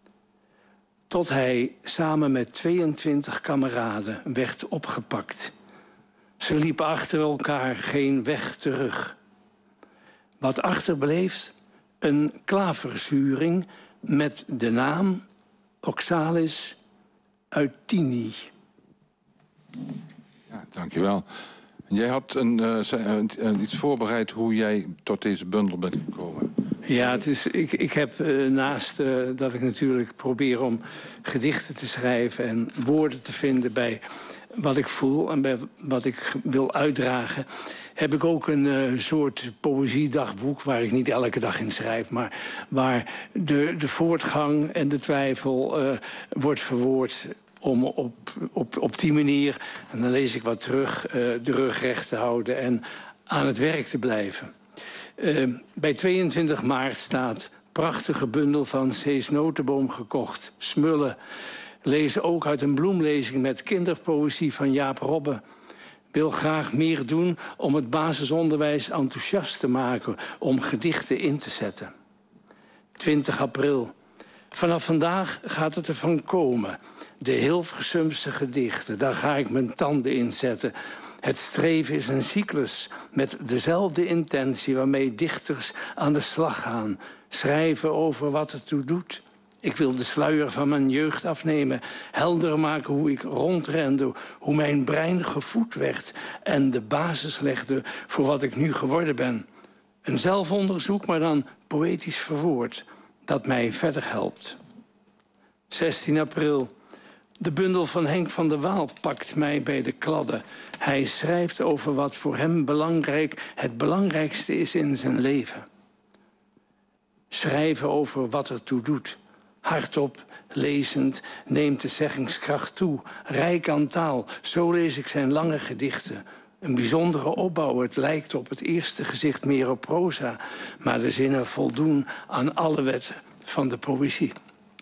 Tot hij samen met 22 kameraden werd opgepakt. Ze liepen achter elkaar geen weg terug. Wat achterbleef, een klaverzuring met de naam Oxalis uit Tini. Ja, dankjewel. Jij had iets voorbereid hoe jij tot deze bundel bent gekomen. Ja, ik heb naast dat ik natuurlijk probeer om gedichten te schrijven en woorden te vinden bij wat ik voel en bij wat ik wil uitdragen, heb ik ook een soort poëziedagboek waar ik niet elke dag in schrijf, maar waar de voortgang en de twijfel wordt verwoord om op die manier, en dan lees ik wat terug, de rug recht te houden en aan het werk te blijven. Bij 22 maart staat prachtige bundel van Cees Notenboom gekocht. Smullen. Lees ook uit een bloemlezing met kinderpoëzie van Jaap Robbe. Wil graag meer doen om het basisonderwijs enthousiast te maken, om gedichten in te zetten. 20 april. Vanaf vandaag gaat het ervan komen. De Hilversumse gedichten, daar ga ik mijn tanden in zetten. Het streven is een cyclus met dezelfde intentie waarmee dichters aan de slag gaan. Schrijven over wat het toe doet. Ik wil de sluier van mijn jeugd afnemen. Helder maken hoe ik rondrende, hoe mijn brein gevoed werd en de basis legde voor wat ik nu geworden ben. Een zelfonderzoek, maar dan poëtisch verwoord, dat mij verder helpt. 16 april. De bundel van Henk van der Waal pakt mij bij de kladden. Hij schrijft over wat voor hem het belangrijkste is in zijn leven. Schrijven over wat ertoe doet. Hardop, lezend, neemt de zeggingskracht toe. Rijk aan taal, zo lees ik zijn lange gedichten. Een bijzondere opbouw, het lijkt op het eerste gezicht meer op proza, maar de zinnen voldoen aan alle wetten van de poëzie.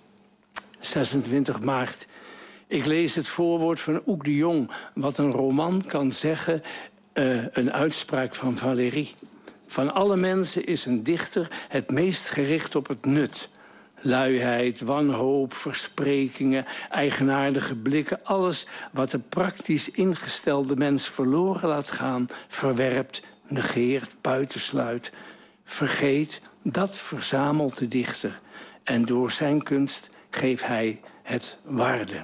26 maart. Ik lees het voorwoord van Oek de Jong. Wat een roman kan zeggen, een uitspraak van Valérie. Van alle mensen is een dichter het meest gericht op het nut. Luiheid, wanhoop, versprekingen, eigenaardige blikken. Alles wat de praktisch ingestelde mens verloren laat gaan, verwerpt, negeert, buitensluit. Vergeet, dat verzamelt de dichter. En door zijn kunst geeft hij het waarde.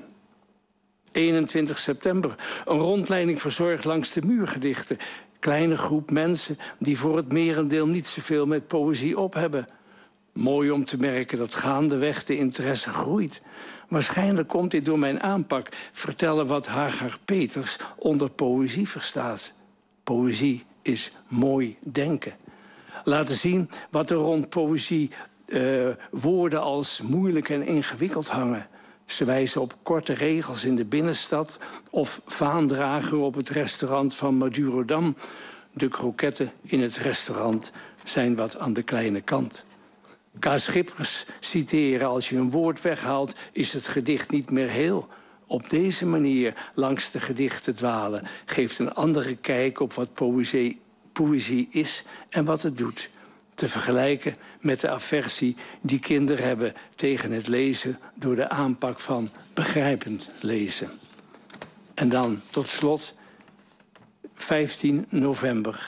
21 september. Een rondleiding verzorgd langs de muurgedichten. Kleine groep mensen die voor het merendeel niet zoveel met poëzie op hebben. Mooi om te merken dat gaandeweg de interesse groeit. Waarschijnlijk komt dit door mijn aanpak. Vertellen wat Hagar Peters onder poëzie verstaat. Poëzie is mooi denken. Laten zien wat er rond poëzie woorden als moeilijk en ingewikkeld hangen. Ze wijzen op korte regels in de binnenstad of vaandrager op het restaurant van Madurodam. De kroketten in het restaurant zijn wat aan de kleine kant. K. Schippers citeren: als je een woord weghaalt, is het gedicht niet meer heel. Op deze manier langs de gedichten dwalen geeft een andere kijk op wat poëzie is en wat het doet. Te vergelijken met de aversie die kinderen hebben tegen het lezen door de aanpak van begrijpend lezen. En dan tot slot 15 november.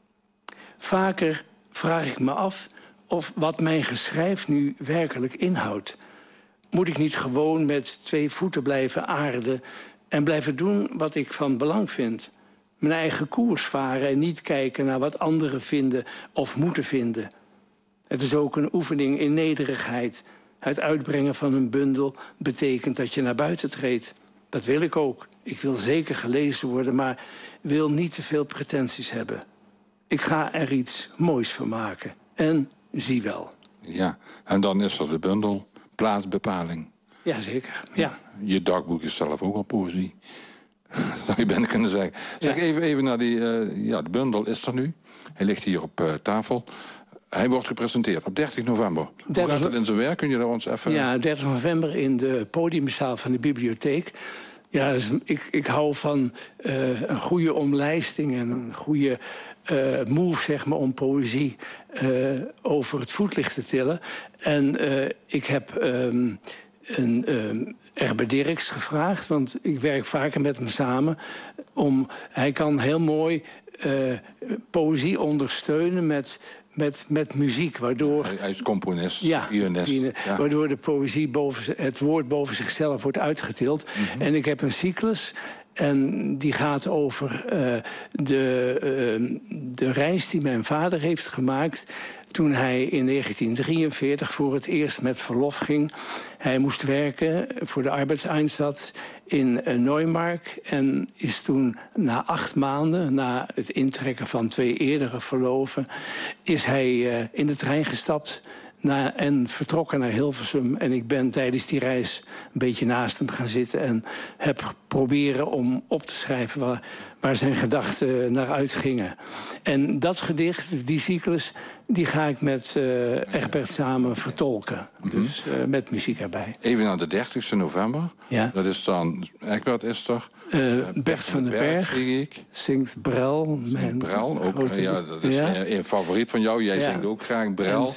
Vaker vraag ik me af of wat mijn geschrijf nu werkelijk inhoudt. Moet ik niet gewoon met 2 voeten blijven aarden en blijven doen wat ik van belang vind? Mijn eigen koers varen en niet kijken naar wat anderen vinden of moeten vinden. Het is ook een oefening in nederigheid. Het uitbrengen van een bundel betekent dat je naar buiten treedt. Dat wil ik ook. Ik wil zeker gelezen worden, maar wil niet te veel pretenties hebben. Ik ga er iets moois van maken. En zie wel. Ja, en dan is er de bundel, plaatsbepaling. Jazeker, ja. Je dagboek is zelf ook al poëzie. Zou je bijna kunnen zeggen. Zeg even naar die... de bundel is er nu. Hij ligt hier op tafel. Hij wordt gepresenteerd op 30 november. Hoe gaat het in zijn werk? Kun je daar ons even... Ja, 30 november in de podiumzaal van de bibliotheek. Ja, dus ik hou van een goede omlijsting en een goede move, zeg maar, om poëzie over het voetlicht te tillen. En ik heb Erbe Dirks gevraagd, want ik werk vaker met hem samen. Hij kan heel mooi poëzie ondersteunen met muziek, waardoor... Hij is componist, pianist. Ja. Waardoor de poëzie het woord boven zichzelf wordt uitgetild. En ik heb een cyclus En die gaat over de reis die mijn vader heeft gemaakt toen hij in 1943 voor het eerst met verlof ging. Hij moest werken voor de Arbeidseinsatz in Neumark en is toen na 8 maanden, na het intrekken van 2 eerdere verloven, is hij in de trein gestapt en vertrokken naar Hilversum. En ik ben tijdens die reis een beetje naast hem gaan zitten en heb proberen om op te schrijven waar zijn gedachten naar uitgingen. En dat gedicht, die cyclus, die ga ik met Egbert samen vertolken. Dus met muziek erbij. Even naar de 30e november. Ja. Dat is dan... Egbert is toch? Bert van den Berg zingt Brel. Brel, ook. Ja, dat is een favoriet van jou. Jij zingt ook graag Brel.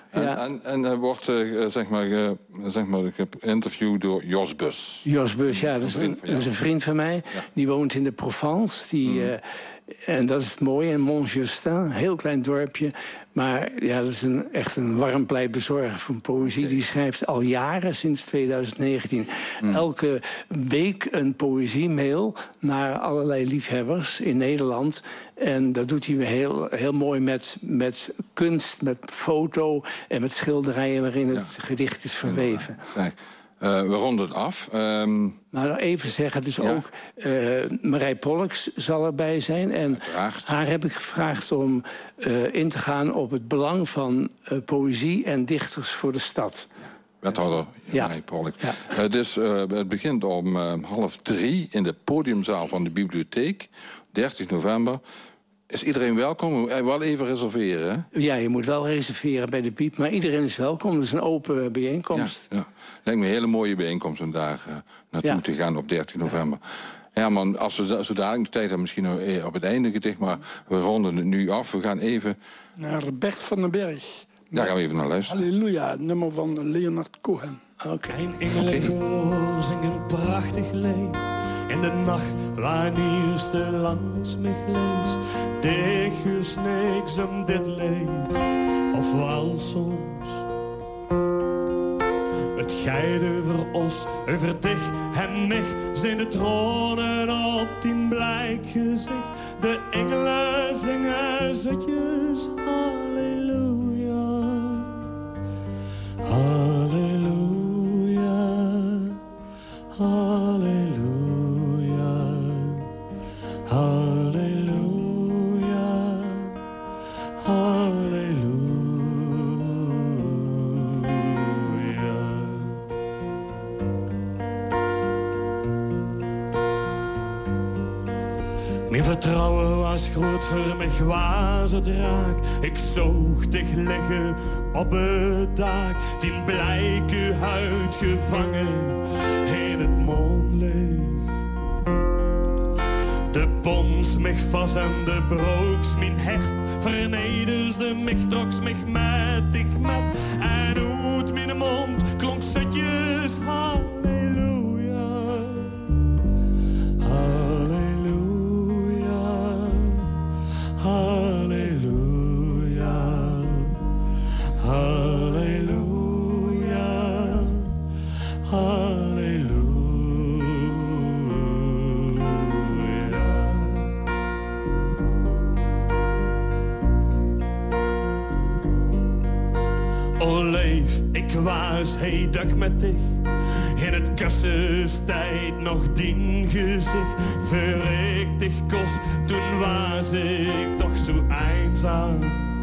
En hij wordt zeg maar geïnterviewd door Jos Bus. Jos Bus, ja, dat is een vriend van mij. Ja. Die woont in de Provence. En dat is het mooie. In Montjustin, een heel klein dorpje. Maar ja, dat is echt een warm pleitbezorger van poëzie. Okay. Die schrijft al jaren, sinds 2019... elke week een poëziemail naar allerlei liefhebbers in Nederland. En dat doet hij heel mooi met kunst, met foto en met schilderijen waarin het gedicht is verweven. We ronden het af. Maar even zeggen, dus ook Marij Polks zal erbij zijn. En haar heb ik gevraagd om in te gaan op het belang van poëzie en dichters voor de stad. Wethouder Marij Polks. Ja. Dus het begint om 2:30 in de podiumzaal van de bibliotheek. 30 november. Is iedereen welkom? Wel even reserveren, hè? Ja, je moet wel reserveren bij de Piep. Maar iedereen is welkom. Het is een open bijeenkomst. Ja. Lijkt me een hele mooie bijeenkomst om daar naartoe te gaan op 13 november. Ja, man, als we zo dadelijk de tijd hebben, misschien nog op het einde gedicht. Maar we ronden het nu af. We gaan even... naar Bert van den Berg. Daar gaan we even naar luisteren. Halleluja, het nummer van Leonard Cohen. Een engelenkoor zingt een prachtig lied. In de nacht wanneer ze langs me glees, tegen niks om dit leed, of wel soms. Het geide voor ons, over dich en mich, zijn de tronen op die blijk gezicht. De engelen zingen zoetjes, halleluja, halleluja, halleluja. Halleluja, halleluja. Mijn vertrouwen was groot, voor mij was het raak. Ik zoog dich liggen op het dak, die blijke huid gevangen in het mondlicht. De bons mich vast en de brooks mijn hecht, vernederde mich, troks mich met dich met. En uit mijn mond klonk zetjes, halleluja, halleluja, halleluja, halleluja, halleluja. Ik was dak met dich, in het kussenstijd nog dien gezicht. Voor ik dich kost, toen was ik toch zo eenzaam.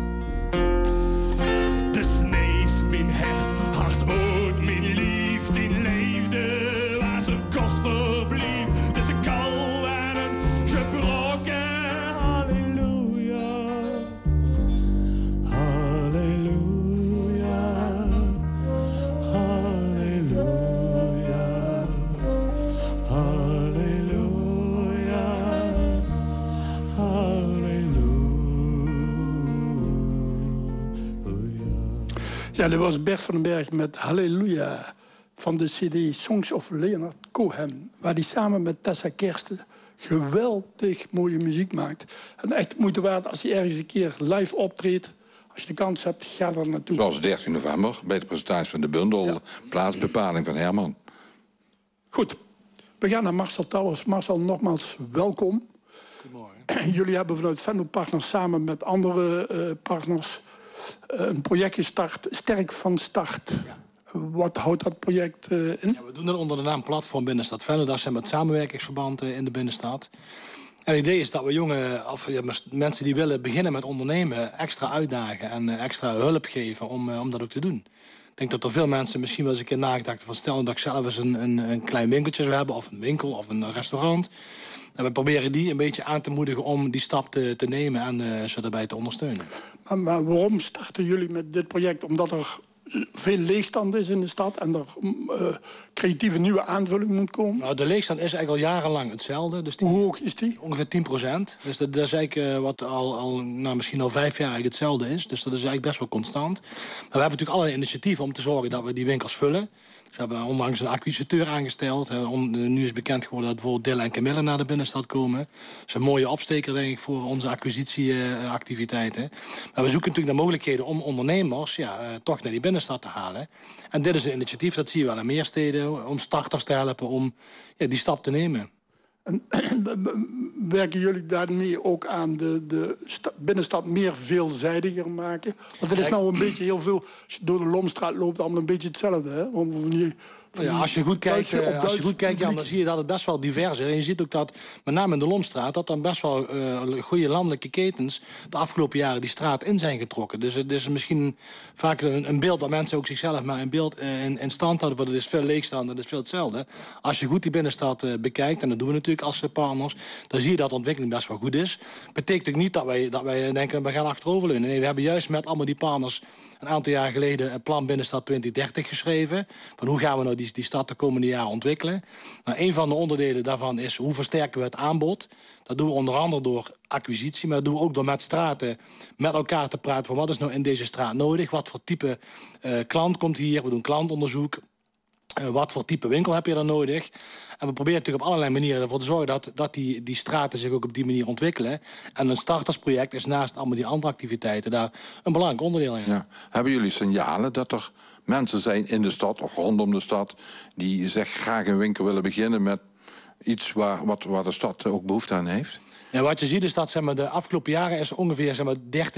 De snees mijn hecht, hart uit mijn lief, die leefde, was een kort verblief. Dus ik al en een gebroken, halleluja, halleluja. Ja, dat was Bert van den Berg met Halleluja van de CD Songs of Leonard Cohen. Waar hij samen met Tessa Kersten geweldig mooie muziek maakt. En echt moeite waard als hij ergens een keer live optreedt. Als je de kans hebt, ga er naartoe. Zoals 13 november bij de presentatie van de bundel. Ja. Plaatsbepaling van Herman. Goed, We gaan naar Marcel Touwers. Marcel, nogmaals welkom. Goedemorgen. Jullie hebben vanuit Venlo Partners samen met andere partners een project gestart, Sterk van Start. Ja. Wat houdt dat project in? Ja, we doen dat onder de naam Platform Binnenstad Venlo. Dat zijn met samenwerkingsverband in de binnenstad. En het idee is dat we mensen die willen beginnen met ondernemen extra uitdagen en extra hulp geven om dat ook te doen. Ik denk dat er veel mensen misschien wel eens een keer nagedacht van stel dat ik zelf eens een klein winkeltje zou hebben of een winkel of een restaurant. En we proberen die een beetje aan te moedigen om die stap te nemen en ze daarbij te ondersteunen. Maar waarom starten jullie met dit project? Omdat er veel leegstand is in de stad en er creatieve nieuwe aanvulling moet komen? Nou, de leegstand is eigenlijk al jarenlang hetzelfde. Dus hoe hoog is die? Ongeveer 10%. Dus dat is eigenlijk wat misschien al 5 jaar eigenlijk hetzelfde is. Dus dat is eigenlijk best wel constant. Maar we hebben natuurlijk allerlei initiatieven om te zorgen dat we die winkels vullen. Dus we hebben onlangs een acquisiteur aangesteld. Nu is bekend geworden dat bijvoorbeeld Dille en Camille naar de binnenstad komen. Dat is een mooie opsteker, denk ik, voor onze acquisitieactiviteiten. Maar we zoeken natuurlijk naar mogelijkheden om ondernemers toch naar die binnenstad te halen. En dit is een initiatief, dat zie je wel in meer steden, om starters te helpen om die stap te nemen. En werken jullie daarmee ook aan de binnenstad meer veelzijdiger maken? Want het is nou een beetje heel veel, als je door de Lomstraat loopt, allemaal een beetje hetzelfde. Hè? Want als je goed kijkt, dan zie je dat het best wel divers is. En je ziet ook dat, met name in de Lomstraat, dat dan best wel goede landelijke ketens de afgelopen jaren die straat in zijn getrokken. Dus het is misschien vaak een beeld waar mensen ook zichzelf maar een beeld in stand houden. Want het is veel leegstaand, dat is veel hetzelfde. Als je goed die binnenstad bekijkt, en dat doen we natuurlijk als partners, dan zie je dat de ontwikkeling best wel goed is. Betekent ook niet dat wij denken, we gaan achteroverleunen. Nee, we hebben juist met allemaal die partners een aantal jaar geleden een plan Binnenstad 2030 geschreven. Van hoe gaan we nou die stad de komende jaren ontwikkelen. Nou, een van de onderdelen daarvan is hoe versterken we het aanbod. Dat doen we onder andere door acquisitie, maar dat doen we ook door met straten met elkaar te praten van wat is nou in deze straat nodig. Wat voor type klant komt hier. We doen klantonderzoek. Wat voor type winkel heb je dan nodig? En we proberen natuurlijk op allerlei manieren ervoor te zorgen dat die straten zich ook op die manier ontwikkelen. En een startersproject is naast allemaal die andere activiteiten daar een belangrijk onderdeel in. Ja. Hebben jullie signalen dat er mensen zijn in de stad of rondom de stad die graag een winkel willen beginnen met iets waar de stad ook behoefte aan heeft? Ja, wat je ziet is dat de afgelopen jaren is ongeveer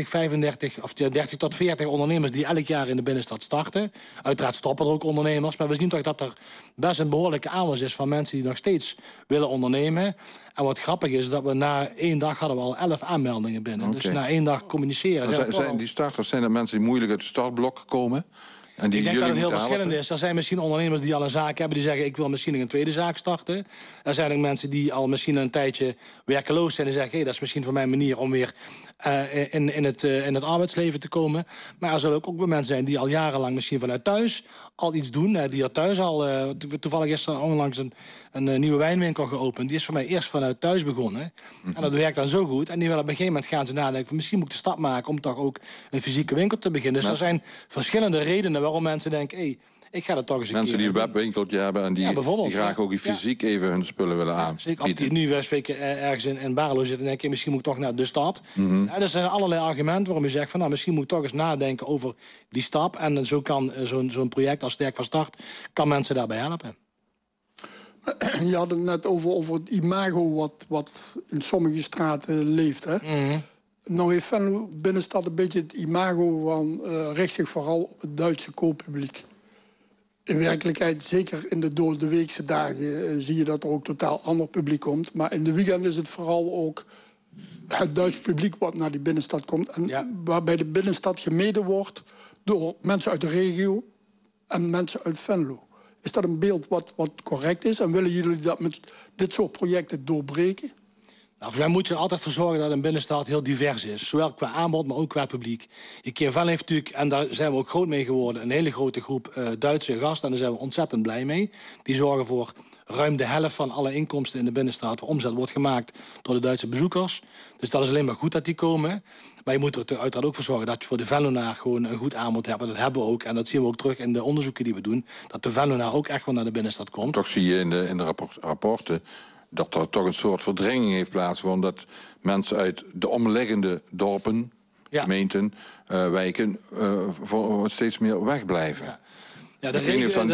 30 tot 40 ondernemers die elk jaar in de binnenstad starten. Uiteraard stoppen er ook ondernemers, maar we zien toch dat er best een behoorlijke aanwas is van mensen die nog steeds willen ondernemen. En wat grappig is dat we na 1 dag hadden we al 11 aanmeldingen binnen. Okay. Dus na 1 dag communiceren. Zijn die starters, zijn er mensen die moeilijk uit de startblok komen? Ik denk dat het heel verschillend is. Er zijn misschien ondernemers die al een zaak hebben, die zeggen ik wil misschien een tweede zaak starten. Er zijn ook mensen die al misschien een tijdje werkeloos zijn en zeggen dat is misschien voor mijn manier om weer in het arbeidsleven te komen. Maar er zullen ook mensen zijn die al jarenlang misschien vanuit thuis al iets doen. Die er thuis al, toevallig is er onlangs een nieuwe wijnwinkel geopend. Die is voor mij eerst vanuit thuis begonnen. En dat werkt dan zo goed. En die willen op een gegeven moment gaan ze nadenken van misschien moet ik de stap maken om toch ook een fysieke winkel te beginnen. Dus er zijn verschillende redenen waarom mensen denken, ik ga dat toch eens een mensen keer die een webwinkeltje hebben en die graag ook fysiek even hun spullen willen aanbieden. Zeker als die nu ergens in Barlo zitten en denken, misschien moet ik toch naar de stad. Er zijn allerlei argumenten waarom je zegt van misschien moet ik toch eens nadenken over die stap. En zo kan zo'n project als Sterk van Start kan mensen daarbij helpen. Je had het net over het imago wat in sommige straten leeft. Hè? Nou heeft Venlo binnenstad een beetje het imago van richt zich vooral op het Duitse kooppubliek. In werkelijkheid, zeker in de door de weekse dagen, zie je dat er ook totaal ander publiek komt. Maar in de weekend is het vooral ook het Duitse publiek wat naar die binnenstad komt. En waarbij de binnenstad gemeden wordt door mensen uit de regio en mensen uit Venlo. Is dat een beeld wat correct is? En willen jullie dat met dit soort projecten doorbreken? Nou, voor mij moet je er altijd voor zorgen dat een binnenstad heel divers is. Zowel qua aanbod, maar ook qua publiek. Venlo heeft natuurlijk, en daar zijn we ook groot mee geworden, een hele grote groep Duitse gasten. En daar zijn we ontzettend blij mee. Die zorgen voor ruim de helft van alle inkomsten in de binnenstad. De omzet wordt gemaakt door de Duitse bezoekers. Dus dat is alleen maar goed dat die komen. Maar je moet er uiteraard ook voor zorgen dat je voor de Venlonaar gewoon een goed aanbod hebt. En dat hebben we ook. En dat zien we ook terug in de onderzoeken die we doen. Dat de Venlonaar ook echt wel naar de binnenstad komt. Toch zie je in de rapporten dat er toch een soort verdringing heeft plaatsgevonden. Dat mensen uit de omliggende dorpen, gemeenten, wijken voor steeds meer wegblijven. Ja, de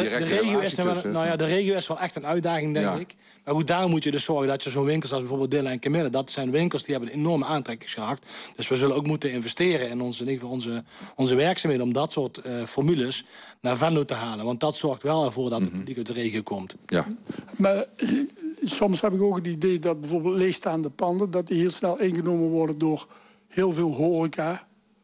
regio is wel echt een uitdaging, denk ik. Maar goed, daarom moet je dus zorgen dat je zo'n winkels als bijvoorbeeld Dille en Camille... dat zijn winkels die hebben een enorme aantrekkingskracht. Dus we zullen ook moeten investeren in onze werkzaamheden... om dat soort formules naar Venlo te halen. Want dat zorgt wel ervoor dat het publiek uit de regio komt. Ja. Maar soms heb ik ook het idee dat bijvoorbeeld leegstaande panden... dat die heel snel ingenomen worden door heel veel horeca...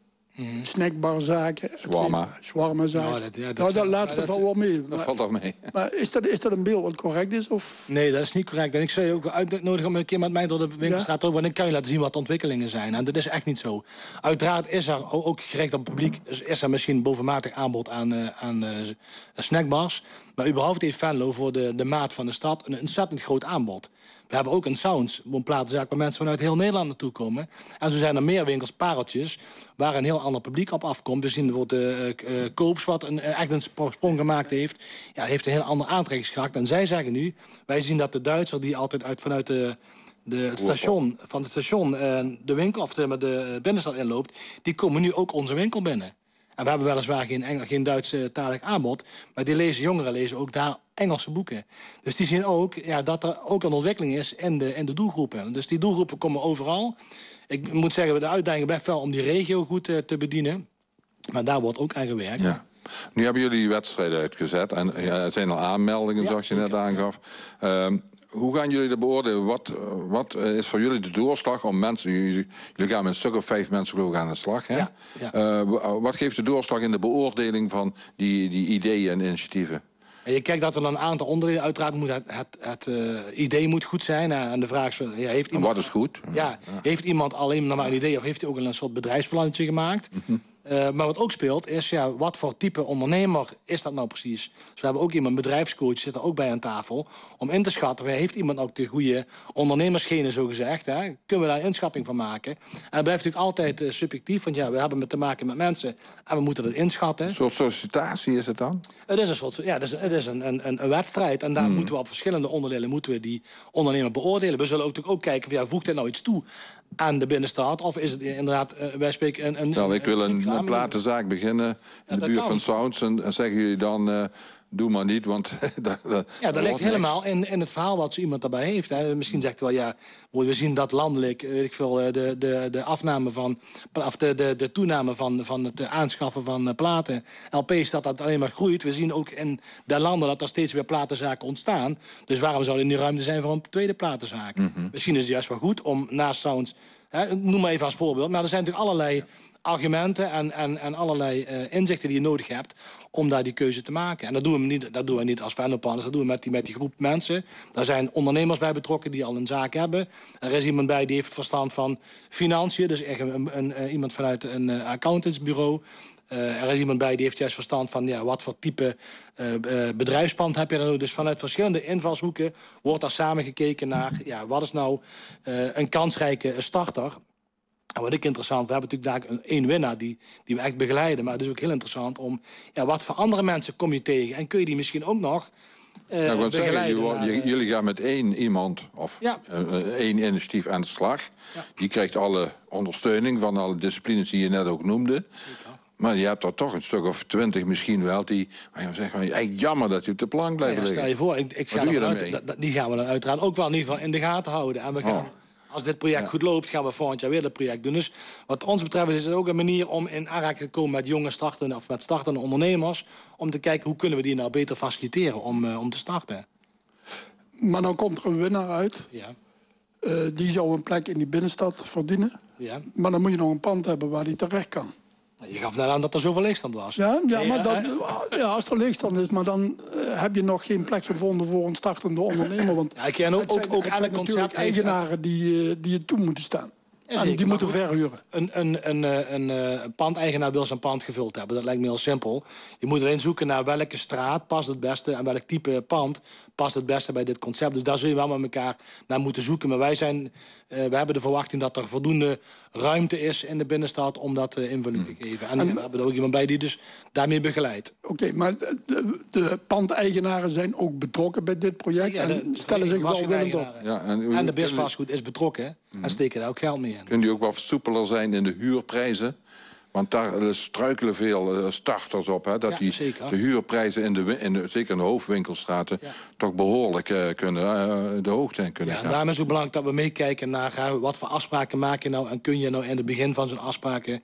snackbarzaken, shawarma-zaken. Dat laatste valt wel mee. Dat valt ook mee. Maar is dat een beeld wat correct is? Of? Nee, dat is niet correct. En ik zou je ook uitnodigen om een keer met mij door de winkelstraat te lopen... en dan kan je laten zien wat de ontwikkelingen zijn. En dat is echt niet zo. Uiteraard is er, ook gericht op het publiek... is er misschien bovenmatig aanbod aan snackbars. Maar überhaupt heeft Venlo voor de maat van de stad... een ontzettend groot aanbod. We hebben ook een Sounds, een platenzaak waar mensen vanuit heel Nederland naartoe komen. En zo zijn er meer winkels, pareltjes, waar een heel ander publiek op afkomt. We zien bijvoorbeeld Koops, wat echt een sprong gemaakt heeft. Ja, heeft een heel ander aantrekkingskracht. En zij zeggen nu, wij zien dat de Duitser die altijd vanuit het station, van het station de winkel of de binnenstad inloopt, die komen nu ook onze winkel binnen. En we hebben weliswaar geen Duits-talig aanbod... maar jongeren lezen ook daar Engelse boeken. Dus die zien ook dat er ook een ontwikkeling is in de doelgroepen. Dus die doelgroepen komen overal. Ik moet zeggen, de uitdaging blijft wel om die regio goed te bedienen. Maar daar wordt ook aan gewerkt. Ja. Nu hebben jullie die wedstrijden uitgezet. En er zijn al aanmeldingen, zoals je net aangaf. Hoe gaan jullie dat beoordelen? Wat is voor jullie de doorslag om mensen... Jullie gaan met een stuk of 5 mensen geloof ik aan de slag, hè? Ja. Wat geeft de doorslag in de beoordeling van die ideeën en initiatieven? En je kijkt dat er een aantal onderdelen... Uiteraard moet het idee moet goed zijn. En de vraag is, heeft iemand... Wat is goed? Heeft iemand alleen maar een idee... of heeft hij ook een soort bedrijfsplannetje gemaakt... maar wat ook speelt is, wat voor type ondernemer is dat nou precies? Dus we hebben ook iemand, een bedrijfscoach, zit er ook bij aan tafel... om in te schatten, heeft iemand ook de goede ondernemersgenen, zo gezegd? Hè? Kunnen we daar een inschatting van maken? En dat blijft natuurlijk altijd subjectief, want we hebben te maken met mensen... en we moeten dat inschatten. Een soort sollicitatie is het dan? Het is een soort, het is een wedstrijd. En daar moeten we op verschillende onderdelen die ondernemer beoordelen. We zullen ook kijken, voegt hij nou iets toe aan de binnenstad? Of is het inderdaad, wij spreken ik wil een platenzaak beginnen in de buurt van Sounds. En zeggen jullie dan, doe maar niet, want... dat ligt helemaal in het verhaal wat zo iemand daarbij heeft. Hè. Misschien zegt hij wel, we zien dat landelijk, de afname van... of de toename van het aanschaffen van platen, LP's, dat alleen maar groeit. We zien ook in de landen dat er steeds weer platenzaken ontstaan. Dus waarom zou er nu ruimte zijn voor een tweede platenzaak? Misschien is het juist wel goed om naast Sounds... noem maar even als voorbeeld, maar er zijn natuurlijk allerlei... argumenten en allerlei inzichten die je nodig hebt... om daar die keuze te maken. En dat doen we niet als Venlo Partners, dat doen we met die groep mensen. Daar zijn ondernemers bij betrokken die al een zaak hebben. Er is iemand bij die heeft verstand van financiën. Dus echt iemand vanuit een accountantsbureau. Er is iemand bij die heeft juist verstand van... wat voor type bedrijfspand heb je dan ook. Dus vanuit verschillende invalshoeken wordt daar samengekeken naar... wat is nou een kansrijke starter... En wat ik interessant, we hebben natuurlijk daar één winnaar die we echt begeleiden. Maar het is ook heel interessant om, wat voor andere mensen kom je tegen? En kun je die misschien ook nog begeleiden? Jullie gaan met één iemand of één initiatief aan de slag. Ja. Die krijgt alle ondersteuning van alle disciplines die je net ook noemde. Zeker. Maar je hebt er toch een stuk of 20 misschien wel die... je zegt, eigenlijk jammer dat je op de plank blijft liggen. Stel je voor, die gaan we dan uiteraard ook wel in ieder geval in de gaten houden. En we gaan... Als dit project goed loopt, gaan we volgend jaar weer dat project doen. Dus wat ons betreft is het ook een manier om in aanraking te komen met jonge startende ondernemers. Om te kijken hoe kunnen we die nou beter faciliteren om te starten. Maar dan komt er een winnaar uit. Ja. Die zou een plek in die binnenstad verdienen. Ja. Maar dan moet je nog een pand hebben waar die terecht kan. Je gaf net aan dat er zoveel leegstand was. Maar als er leegstand is, maar dan heb je nog geen plek gevonden voor een startende ondernemer. Want ik ken ook elk concept eigenaren die je toe moeten staan. En die moeten verhuren. Een pandeigenaar wil zijn pand gevuld hebben. Dat lijkt me heel simpel. Je moet alleen zoeken naar welke straat past het beste... en welk type pand past het beste bij dit concept. Dus daar zul je wel met elkaar naar moeten zoeken. Maar we hebben de verwachting dat er voldoende ruimte is in de binnenstad... om dat invulling te geven. En we hebben er ook iemand bij die dus daarmee begeleidt. Oké, maar de pandeigenaren zijn ook betrokken bij dit project... Ja, en stellen zich wel willend op. Ja, en de BIS-vastgoed is betrokken en steken daar ook geld mee in. Kunnen die ook wat soepeler zijn in de huurprijzen? Want daar struikelen veel starters op. Hè, dat de huurprijzen zeker in de hoofdwinkelstraten toch behoorlijk kunnen de hoogte in kunnen gaan. En daarom is het ook belangrijk dat we meekijken naar wat voor afspraken maak je nou. En kun je nou in het begin van zo'n afspraken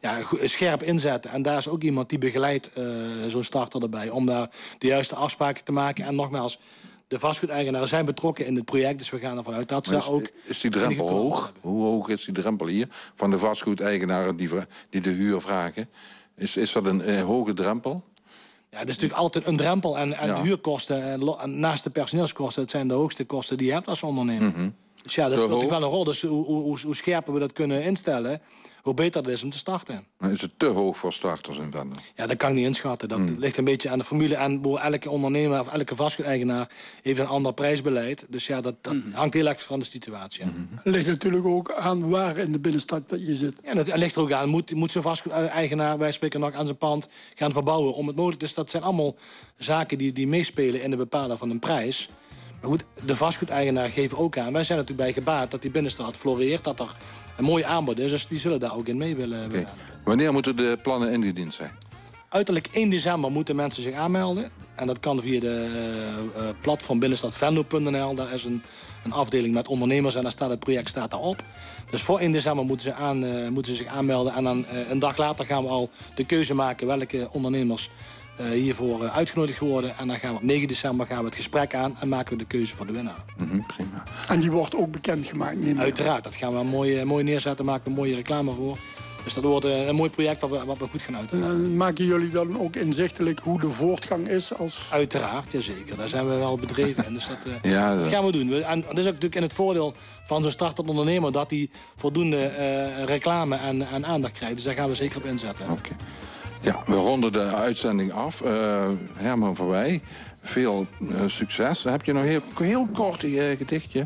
scherp inzetten. En daar is ook iemand die begeleidt zo'n starter erbij. Om daar de juiste afspraken te maken. En nogmaals, de vastgoedeigenaren zijn betrokken in het project. Dus we gaan ervan uit dat ze ook... Is die drempel hoog? Hoe hoog is die drempel hier? Van de vastgoedeigenaren die de huur vragen. Is dat een hoge drempel? Ja, het is natuurlijk altijd een drempel. En de huurkosten, naast de personeelskosten... dat zijn de hoogste kosten die je hebt als ondernemer. Mm-hmm. Dus ja, dat speelt wel een rol. Dus hoe scherper we dat kunnen instellen... hoe beter het is om te starten. Maar is het te hoog voor starters in Venlo? Ja, dat kan ik niet inschatten. Dat ligt een beetje aan de formule. En elke ondernemer of elke vastgoedeigenaar heeft een ander prijsbeleid. Dus ja, dat hangt heel erg van de situatie. Ja. Het ligt natuurlijk ook aan waar in de binnenstad dat je zit. Ja, dat ligt er ook aan. Moet zo'n vastgoedeigenaar, wij spreken nog, aan zijn pand gaan verbouwen om het mogelijk. Dus dat zijn allemaal zaken die meespelen in de bepalen van een prijs. Maar goed, de vastgoedeigenaar geeft ook aan. Wij zijn natuurlijk bij gebaat dat die binnenstad floreert, dat er een mooi aanbod is. Dus die zullen daar ook in mee willen. Wanneer moeten de plannen ingediend zijn? Uiterlijk 1 december moeten mensen zich aanmelden. En dat kan via de platform binnenstadvenlo.nl. Daar is een afdeling met ondernemers en het project staat daarop. Dus voor 1 december moeten ze zich aanmelden. En dan een dag later gaan we al de keuze maken welke ondernemers hiervoor uitgenodigd worden. En dan gaan we op 9 december het gesprek aan en maken we de keuze voor de winnaar. Prima. En die wordt ook bekendgemaakt? Uiteraard, dat gaan we mooi neerzetten, maken we een mooie reclame voor. Dus dat wordt een mooi project wat we goed gaan uitvoeren. Maken jullie dan ook inzichtelijk hoe de voortgang is? Uiteraard, jazeker. Daar zijn we wel bedreven in. Dus dat gaan we doen. En dat is ook natuurlijk in het voordeel van zo'n startend ondernemer... dat hij voldoende reclame en aandacht krijgt. Dus daar gaan we zeker op inzetten. Oké. Ja, we ronden de uitzending af. Herman van Wij, veel succes. Heb je nog heel kort een gedichtje?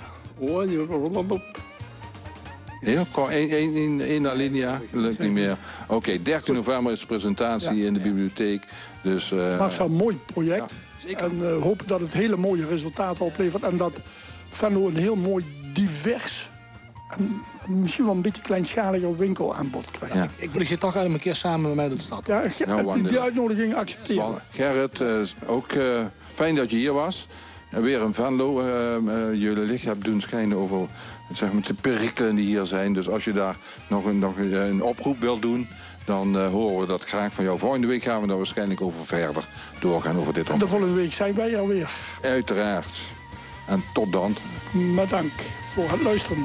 Heel kort, één alinea, lukt niet meer. Oké, 13 november is de presentatie in de bibliotheek. Dus, Marcel, een mooi project. Ja, en hopen dat het hele mooie resultaten oplevert. En dat Venlo een heel mooi, divers... en misschien wel een beetje kleinschaliger winkelaanbod krijgt. Ja. Ik wil je toch een keer samen met mij door de stad. Ja, die uitnodiging accepteren. Gerrit, ook fijn dat je hier was. Weer in Venlo. Jullie licht hebt doen schijnen over de perikelen die hier zijn. Dus als je daar nog een oproep wilt doen... dan horen we dat graag van jou. Volgende week gaan we daar waarschijnlijk over verder doorgaan over dit onderwerp. En de volgende week zijn wij er weer. Uiteraard. En tot dan. Met dank voor het luisteren.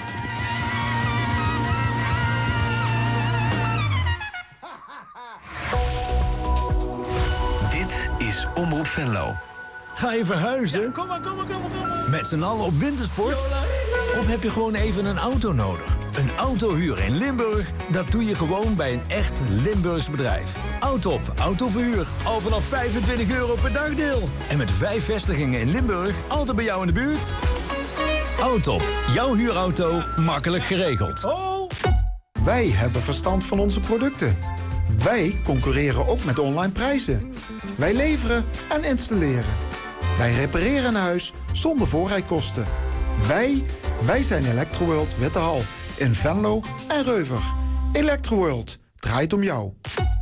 Dit is Omroep Venlo. Ga je verhuizen? Ja, kom maar. Met z'n allen op wintersport? Of heb je gewoon even een auto nodig? Een autohuur in Limburg, dat doe je gewoon bij een echt Limburgs bedrijf. Autop autoverhuur, al vanaf €25 per dagdeel. En met 5 vestigingen in Limburg, altijd bij jou in de buurt. Autop, jouw huurauto, makkelijk geregeld. Wij hebben verstand van onze producten. Wij concurreren ook met online prijzen. Wij leveren en installeren. Wij repareren een huis zonder voorrijkosten. Wij zijn Electroworld Wittehal in Venlo en Reuver. Electroworld draait om jou.